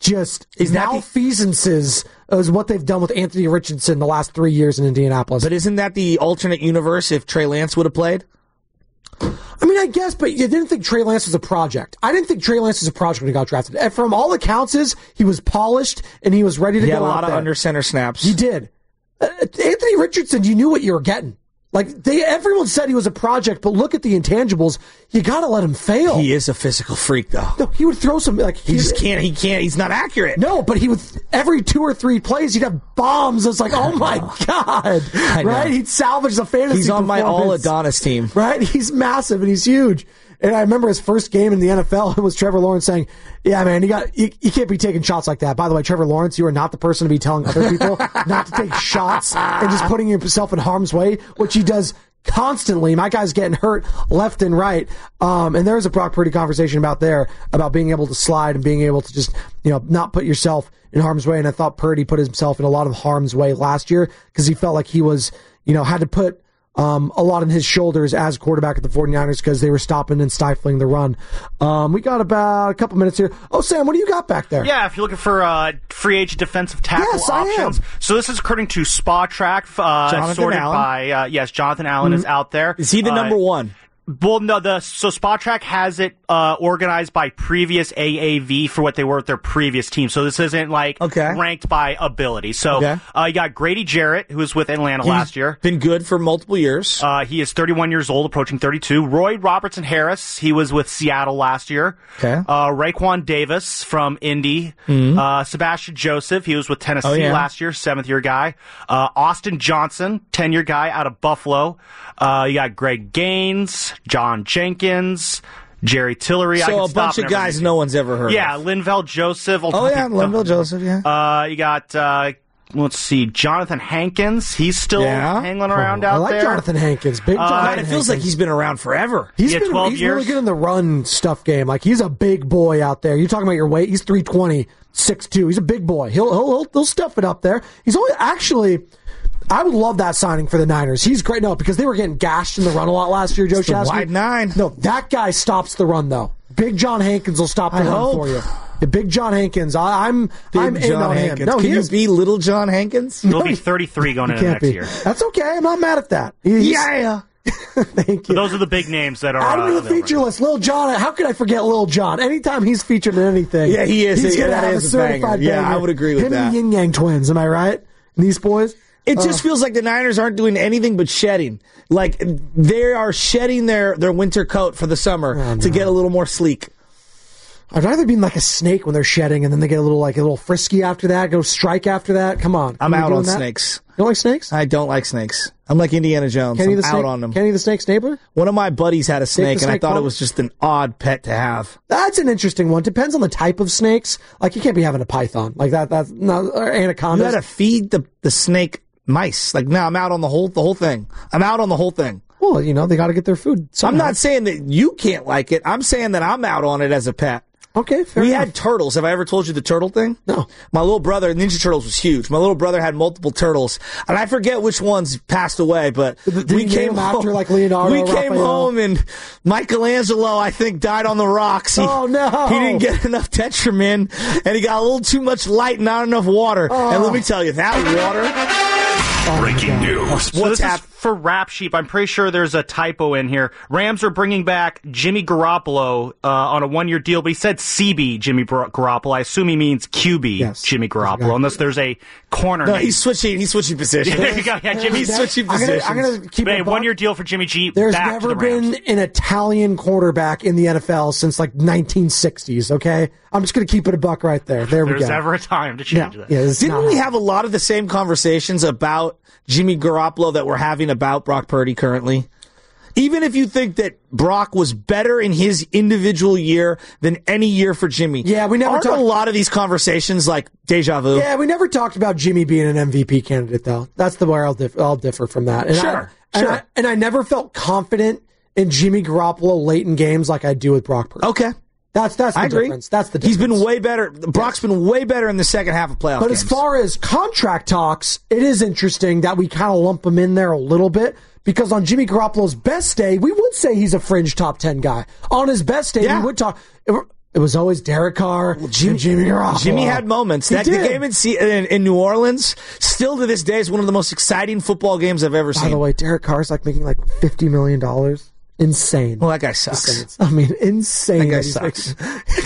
malfeasances is what they've done with Anthony Richardson the last 3 years in Indianapolis. But isn't that the alternate universe if Trey Lance would have played? I mean, I guess, but you didn't think Trey Lance was a project. I didn't think Trey Lance was a project when he got drafted. And from all accounts, he was polished and he was ready to go out there. He had a lot of under center snaps. He did. Anthony Richardson, you knew what you were getting. Like, everyone said he was a project, but look at the intangibles. You gotta let him fail. He is a physical freak, though. No, he would throw some, like... He just can't, he's not accurate. No, but he would, every 2 or 3 plays, he'd have bombs. It's like, oh my God. Right? He'd salvage the fantasy He's on my all-Adonis team. Right? He's massive and he's huge. And I remember his first game in the NFL was Trevor Lawrence saying, yeah, man, you can't be taking shots like that. By the way, Trevor Lawrence, you are not the person to be telling other people not to take shots and just putting yourself in harm's way, which he does constantly. My guy's getting hurt left and right. And there's a Brock Purdy conversation about being able to slide and being able to just, not put yourself in harm's way. And I thought Purdy put himself in a lot of harm's way last year because he felt like he was, had to put a lot on his shoulders as quarterback at the 49ers because they were stopping and stifling the run. We got about a couple minutes here. Oh, Sam, what do you got back there? Yeah, if you're looking for free agent defensive tackle options. So this is according to SpaTrack, sorted by, Jonathan Allen is out there. Is he the number one? Well, no, so SpaTrack has it organized by previous AAV for what they were with their previous team. So this isn't ranked by ability. So you got Grady Jarrett, who was with Atlanta last year. Been good for multiple years. He is 31 years old, approaching 32. Roy Robertson Harris, he was with Seattle last year. Raekwon Davis from Indy. Sebastian Joseph, he was with Tennessee last year, 7th-year guy. Austin Johnson, 10-year guy out of Buffalo. You got Greg Gaines, John Jenkins, Jerry Tillery. So a bunch of guys no one's ever heard of. Yeah, Linval Joseph. Linval Joseph, you got, let's see, Jonathan Hankins. He's still hanging around out there. I like Jonathan Hankins. Big Jonathan It feels like he's been around forever. He's 12 years. He's really good in the run stuff game. Like, he's a big boy out there. You're talking about your weight. He's 320, 6'2". He's a big boy. He'll stuff it up there. He's only actually... I would love that signing for the Niners. He's great. No, because they were getting gashed in the run a lot last year, Joe Chasky. Wide 9. No, that guy stops the run, though. Big John Hankins will stop the run for you. The Big John Hankins. I'm in on him. No, Can you be Little John Hankins? He'll be 33 going into next year. That's okay. I'm not mad at that. Thank you. Those are the big names that are out of the feature list. Lil Jon. How could I forget Lil Jon? Anytime he's featured in anything, he is. He's gonna have a certified banger. Yeah, I would agree with him that. And the Yin Yang Twins. Am I right? And these boys. It just feels like the Niners aren't doing anything but shedding. Like, they are shedding their winter coat for the summer to get a little more sleek. I'd rather be like a snake when they're shedding, and then they get a little frisky after that, go strike after that. Come on. I'm out on snakes. You don't like snakes? I don't like snakes. I'm like Indiana Jones. I'm out on them. Kenny the Snake Stabler? One of my buddies had a snake, and I thought it was just an odd pet to have. That's an interesting one. Depends on the type of snakes. Like, you can't be having a python. Like, that's not, or anacondas. You gotta feed the snake mice. Like, now I'm out on the whole thing. I'm out on the whole thing. Well, they gotta get their food somehow. I'm not saying that you can't like it. I'm saying that I'm out on it as a pet. Okay, fair enough. We had turtles. Have I ever told you the turtle thing? No. My little brother, Ninja Turtles was huge. My little brother had multiple turtles, and I forget which ones passed away, but we came home after like Leonardo. We came home, and Michelangelo, I think, died on the rocks. Oh, no. He didn't get enough Tetramin, and he got a little too much light and not enough water. Oh. And let me tell you, that water... Breaking news. So this is for Rap Sheep. I'm pretty sure there's a typo in here. Rams are bringing back Jimmy Garoppolo on a 1-year deal, but he said CB Jimmy Garoppolo. I assume he means QB Jimmy Garoppolo, unless there's a corner. No, name. he's switching positions. There you go. Yeah, He's switching positions. I'm gonna keep a 1-year deal for Jimmy G. There's back never to the Rams. been an Italian quarterback in the NFL since like 1960s. Okay, I'm just gonna keep it a buck right there. There we go. There's ever a time to change that. Yeah, Didn't we have a lot of the same conversations about Jimmy Garoppolo that we're having about Brock Purdy currently? Even if you think that Brock was better in his individual year than any year for Jimmy. Yeah, we never talked a lot of these conversations like deja vu. Yeah, we never talked about Jimmy being an MVP candidate, though. That's the where I'll differ from that. And Sure. I never felt confident in Jimmy Garoppolo late in games like I do with Brock Purdy. Okay. That's the I agree. difference. That's the difference. He's been way better. Brock's been way better in the second half of playoff But games. as far as contract talks, it is interesting that we kind of lump him in there a little bit, because on Jimmy Garoppolo's best day, we would say he's a fringe top 10 guy. On his best day, we would talk. It was always Derek Carr and Jimmy Garoppolo. Jimmy had moments. He That did. game in New Orleans, still to this day, is one of the most exciting football games I've ever seen. By the way, Derek Carr's like making like $50 million. Insane. Well, that guy sucks. I mean, insane. That guy sucks.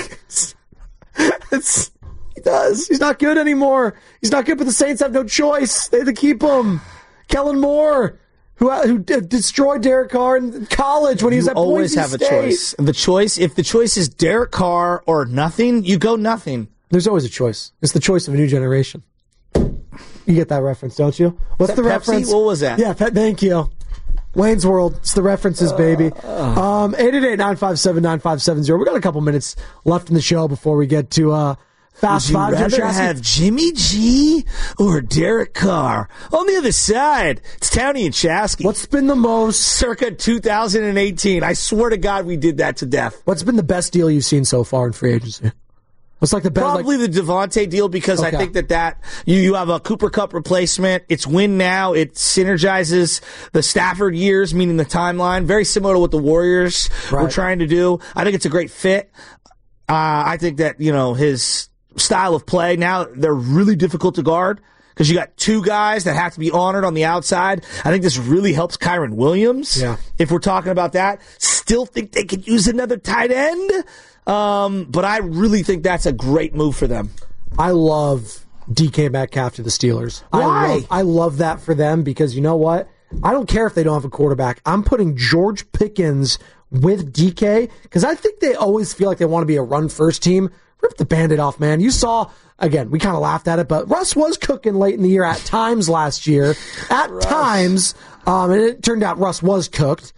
He does. He's not good anymore. He's not good, but the Saints have no choice. They had to keep him. Kellen Moore, who destroyed Derek Carr in college when he was at Boise always have State. a choice. If the choice is Derek Carr or nothing, you go nothing. There's always a choice. It's the choice of a new generation. You get that reference, don't you? What's the Pepsi? reference? What was that? Yeah, thank you. Wayne's World. It's the references, baby. 888-957-9570. We got a couple minutes left in the show before we get to Fast Five. Would you rather have Jimmy G or Derek Carr? On the other side, it's Townie and Chasky. What's been the most circa 2018? I swear to God, we did that to death. What's been the best deal you've seen so far in free agency? What's like the best? Probably the Devontae deal, because I think that you have a Cooper Kupp replacement. It's win now. It synergizes the Stafford years, meaning the timeline. Very similar to what the Warriors were trying to do. I think it's a great fit. I think that, his style of play, now they're really difficult to guard because you got two guys that have to be honored on the outside. I think this really helps Kyron Williams. Yeah. If we're talking about that. Still think they could use another tight end. But I really think that's a great move for them. I love DK Metcalf to the Steelers. Why? I love that for them, because you know what? I don't care if they don't have a quarterback. I'm putting George Pickens with DK because I think they always feel like they want to be a run-first team. Rip the Band-Aid off, man. You saw, again, we kind of laughed at it, but Russ was cooking late in the year at times last year. At times, and it turned out Russ was cooked.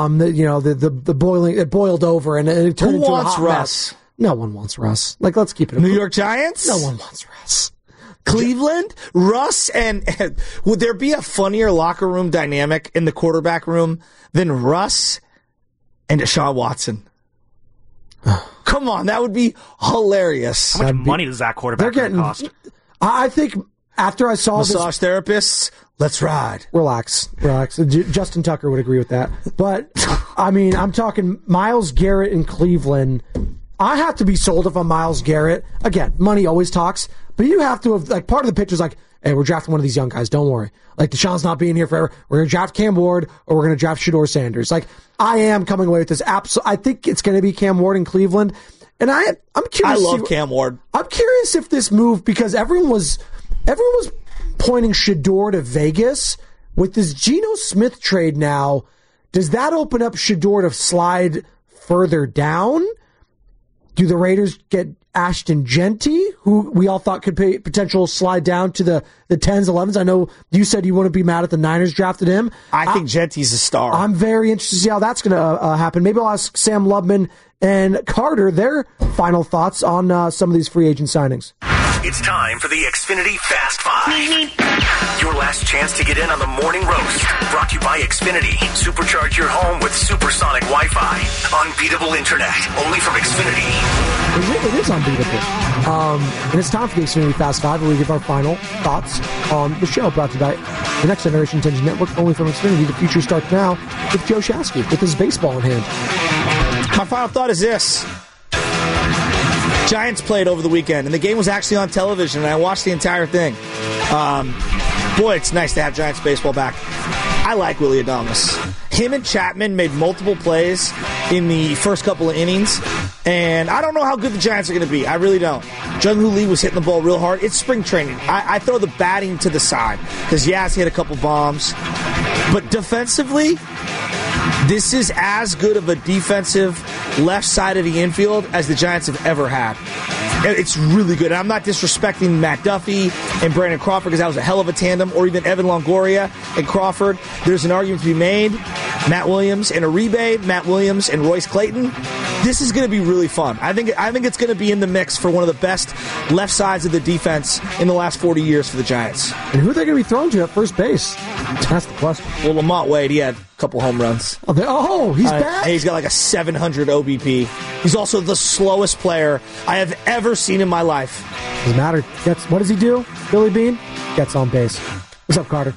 The boiling, it boiled over and it turned into a hot Russ? mess. No one wants Russ. Like, let's keep it. New York Giants? No one wants Russ. Cleveland? Russ and would there be a funnier locker room dynamic in the quarterback room than Russ and Deshaun Watson? Come on, that would be hilarious. How much money does that quarterback cost? I think after I saw massage therapists, let's ride. Relax. Justin Tucker would agree with that. But, I mean, I'm talking Myles Garrett in Cleveland. I have to be sold if I'm Myles Garrett. Again, money always talks, but you have to have, like, part of the picture is like, hey, we're drafting one of these young guys, don't worry. Like, Deshaun's not being here forever. We're going to draft Cam Ward, or we're going to draft Shedeur Sanders. Like, I am coming away with this. I think it's going to be Cam Ward in Cleveland. And I'm curious. I love Cam Ward. I'm curious if this move, because everyone was pointing Shedeur to Vegas. With this Geno Smith trade now, does that open up Shedeur to slide further down? Do the Raiders get Ashton Genty, who we all thought could pay potential slide down to the 10s, 11s? I know you said you wouldn't be mad if the Niners drafted him. I think Genty's a star. I'm very interested to see how that's going to happen. Maybe I'll ask Sam Lubman and Carter their final thoughts on some of these free agent signings. It's time for the Xfinity Fast Five. Your last chance to get in on the morning roast. Brought to you by Xfinity. Supercharge your home with supersonic Wi-Fi. Unbeatable internet. Only from Xfinity. It is unbeatable. And it's time for the Xfinity Fast Five, where we give our final thoughts on the show. Brought to you by the Next Generation Tension Network. Only from Xfinity. The future starts now with Joe Shasky with his baseball in hand. My final thought is this. Giants played over the weekend, and the game was actually on television, and I watched the entire thing. Boy, it's nice to have Giants baseball back. I like Willy Adames. Him and Chapman made multiple plays in the first couple of innings, and I don't know how good the Giants are going to be. I really don't. Jung-Hoo Lee was hitting the ball real hard. It's spring training. I throw the batting to the side, because Yaz hit a couple bombs. But defensively, this is as good of a defensive left side of the infield as the Giants have ever had. It's really good. And I'm not disrespecting Matt Duffy and Brandon Crawford, because that was a hell of a tandem, or even Evan Longoria and Crawford. There's an argument to be made. Matt Williams and Uribe, Matt Williams and Royce Clayton. This is going to be really fun. I think it's going to be in the mix for one of the best left sides of the defense in the last 40 years for the Giants. And who are they going to be throwing to at first base? That's the question. Well, Lamont Wade, he had a couple home runs. He's back? He's got like a 700 OBP. He's also the slowest player I have ever seen in my life. Doesn't matter. What does he do? Billy Bean gets on base. What's up, Carter?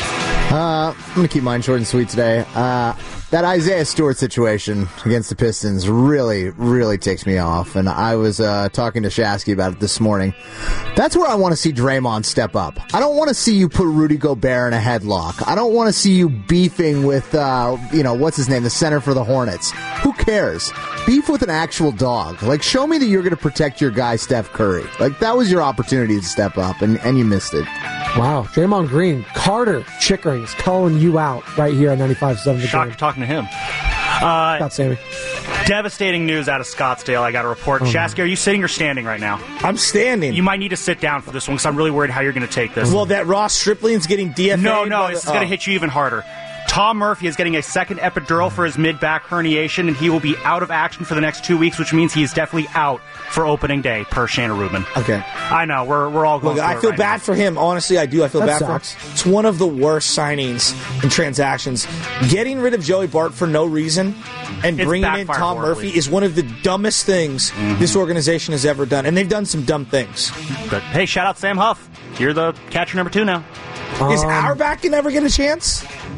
I'm going to keep mine short and sweet today. That Isaiah Stewart situation against the Pistons really, really takes me off. And I was talking to Shasky about it this morning. That's where I want to see Draymond step up. I don't want to see you put Rudy Gobert in a headlock. I don't want to see you beefing with, what's his name, the center for the Hornets. Who cares? Beef with an actual dog. Like, show me that you're going to protect your guy, Steph Curry. Like, that was your opportunity to step up, and you missed it. Wow. Draymond Green, Carter Chickering's calling you out right here on 95.7 The Shocked Game. you're talking to him. Sammy. Devastating news out of Scottsdale, I got to report. Shasky, are you sitting or standing right now? I'm standing. You might need to sit down for this one, because I'm really worried how you're going to take this. Well, that Ross Stripling's getting DFA'd. No, this is going to hit you even harder. Tom Murphy is getting a second epidural for his mid-back herniation, and he will be out of action for the next 2 weeks, which means he is definitely out for opening day, per Shanna Rubin. Okay. I know, we're all going Look, I feel bad for him. Honestly, I do. I feel bad for him. It's one of the worst signings and transactions. Getting rid of Joey Bart for no reason and bringing in Tom Murphy is one of the dumbest things this organization has ever done, and they've done some dumb things. But hey, shout out Sam Huff. You're the catcher number 2 now. Is Auerbach going to ever get a chance?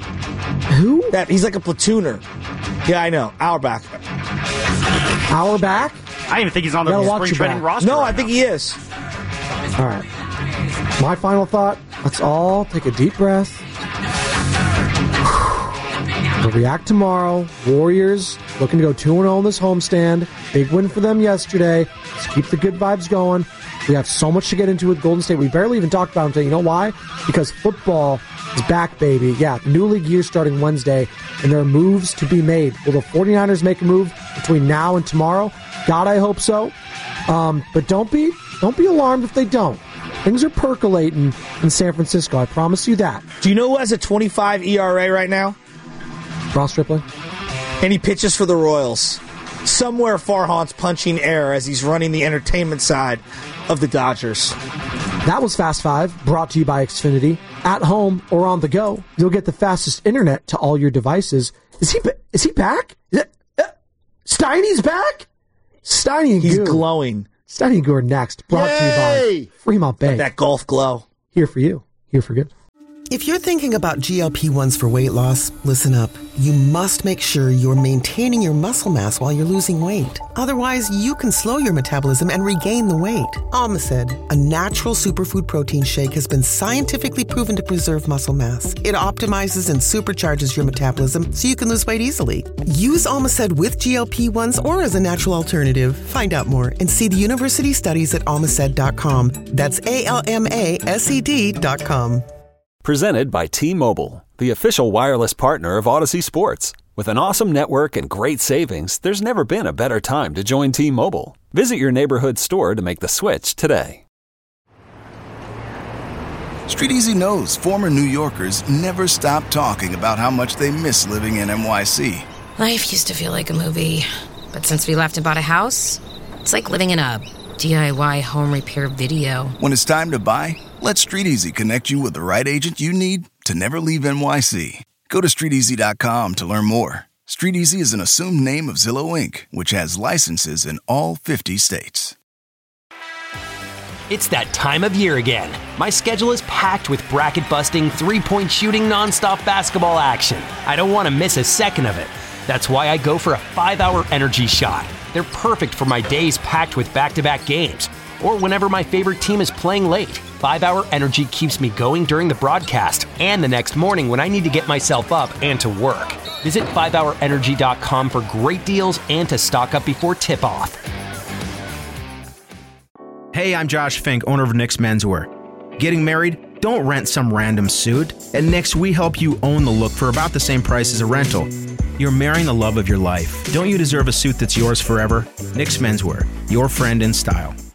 Who? He's like a platooner. Yeah, I know. Auerbach. Auerbach? I don't even think he's on the spring training roster. No, I think he is. All right. My final thought, let's all take a deep breath. We'll react tomorrow. Warriors looking to go 2-0 in this homestand. Big win for them yesterday. Let's keep the good vibes going. We have so much to get into with Golden State. We barely even talked about them today. You know why? Because football is back, baby. Yeah, new league year starting Wednesday, and there are moves to be made. Will the 49ers make a move between now and tomorrow? God, I hope so. But don't be alarmed if they don't. Things are percolating in San Francisco. I promise you that. Do you know who has a 25 ERA right now? Ross Stripling. And he pitches for the Royals. Somewhere Farhan's punching air as he's running the entertainment side of the Dodgers. That was Fast Five, brought to you by Xfinity. At home or on the go, you'll get the fastest internet to all your devices. Is he back? Steiny's back? Steiny and He's Goo. glowing. Steiny and Goo are next, brought to you by Fremont Bank. That golf glow. Here for you. Here for good. If you're thinking about GLP-1s for weight loss, listen up. You must make sure you're maintaining your muscle mass while you're losing weight. Otherwise, you can slow your metabolism and regain the weight. Almacid, a natural superfood protein shake, has been scientifically proven to preserve muscle mass. It optimizes and supercharges your metabolism so you can lose weight easily. Use Almacid with GLP-1s or as a natural alternative. Find out more and see the university studies at almacid.com. That's ALMASED.com. Presented by T-Mobile, the official wireless partner of Odyssey Sports. With an awesome network and great savings, there's never been a better time to join T-Mobile. Visit your neighborhood store to make the switch today. StreetEasy knows former New Yorkers never stop talking about how much they miss living in NYC. Life used to feel like a movie, but since we left and bought a house, it's like living in a DIY home repair video. When it's time to buy, let StreetEasy connect you with the right agent you need to never leave NYC. Go to StreetEasy.com to learn more. StreetEasy is an assumed name of Zillow Inc., which has licenses in all 50 states. It's that time of year again. My schedule is packed with bracket-busting, three-point shooting, nonstop basketball action. I don't want to miss a second of it. That's why I go for a 5-hour energy shot. They're perfect for my days packed with back-to-back games, or whenever my favorite team is playing late. 5-hour energy keeps me going during the broadcast and the next morning when I need to get myself up and to work. Visit 5hourenergy.com for great deals and to stock up before tip-off. Hey, I'm Josh Fink, owner of Nick's Menswear. Getting married? Don't rent some random suit. At Nick's, we help you own the look for about the same price as a rental. You're marrying the love of your life. Don't you deserve a suit that's yours forever? Nick's Menswear, your friend in style.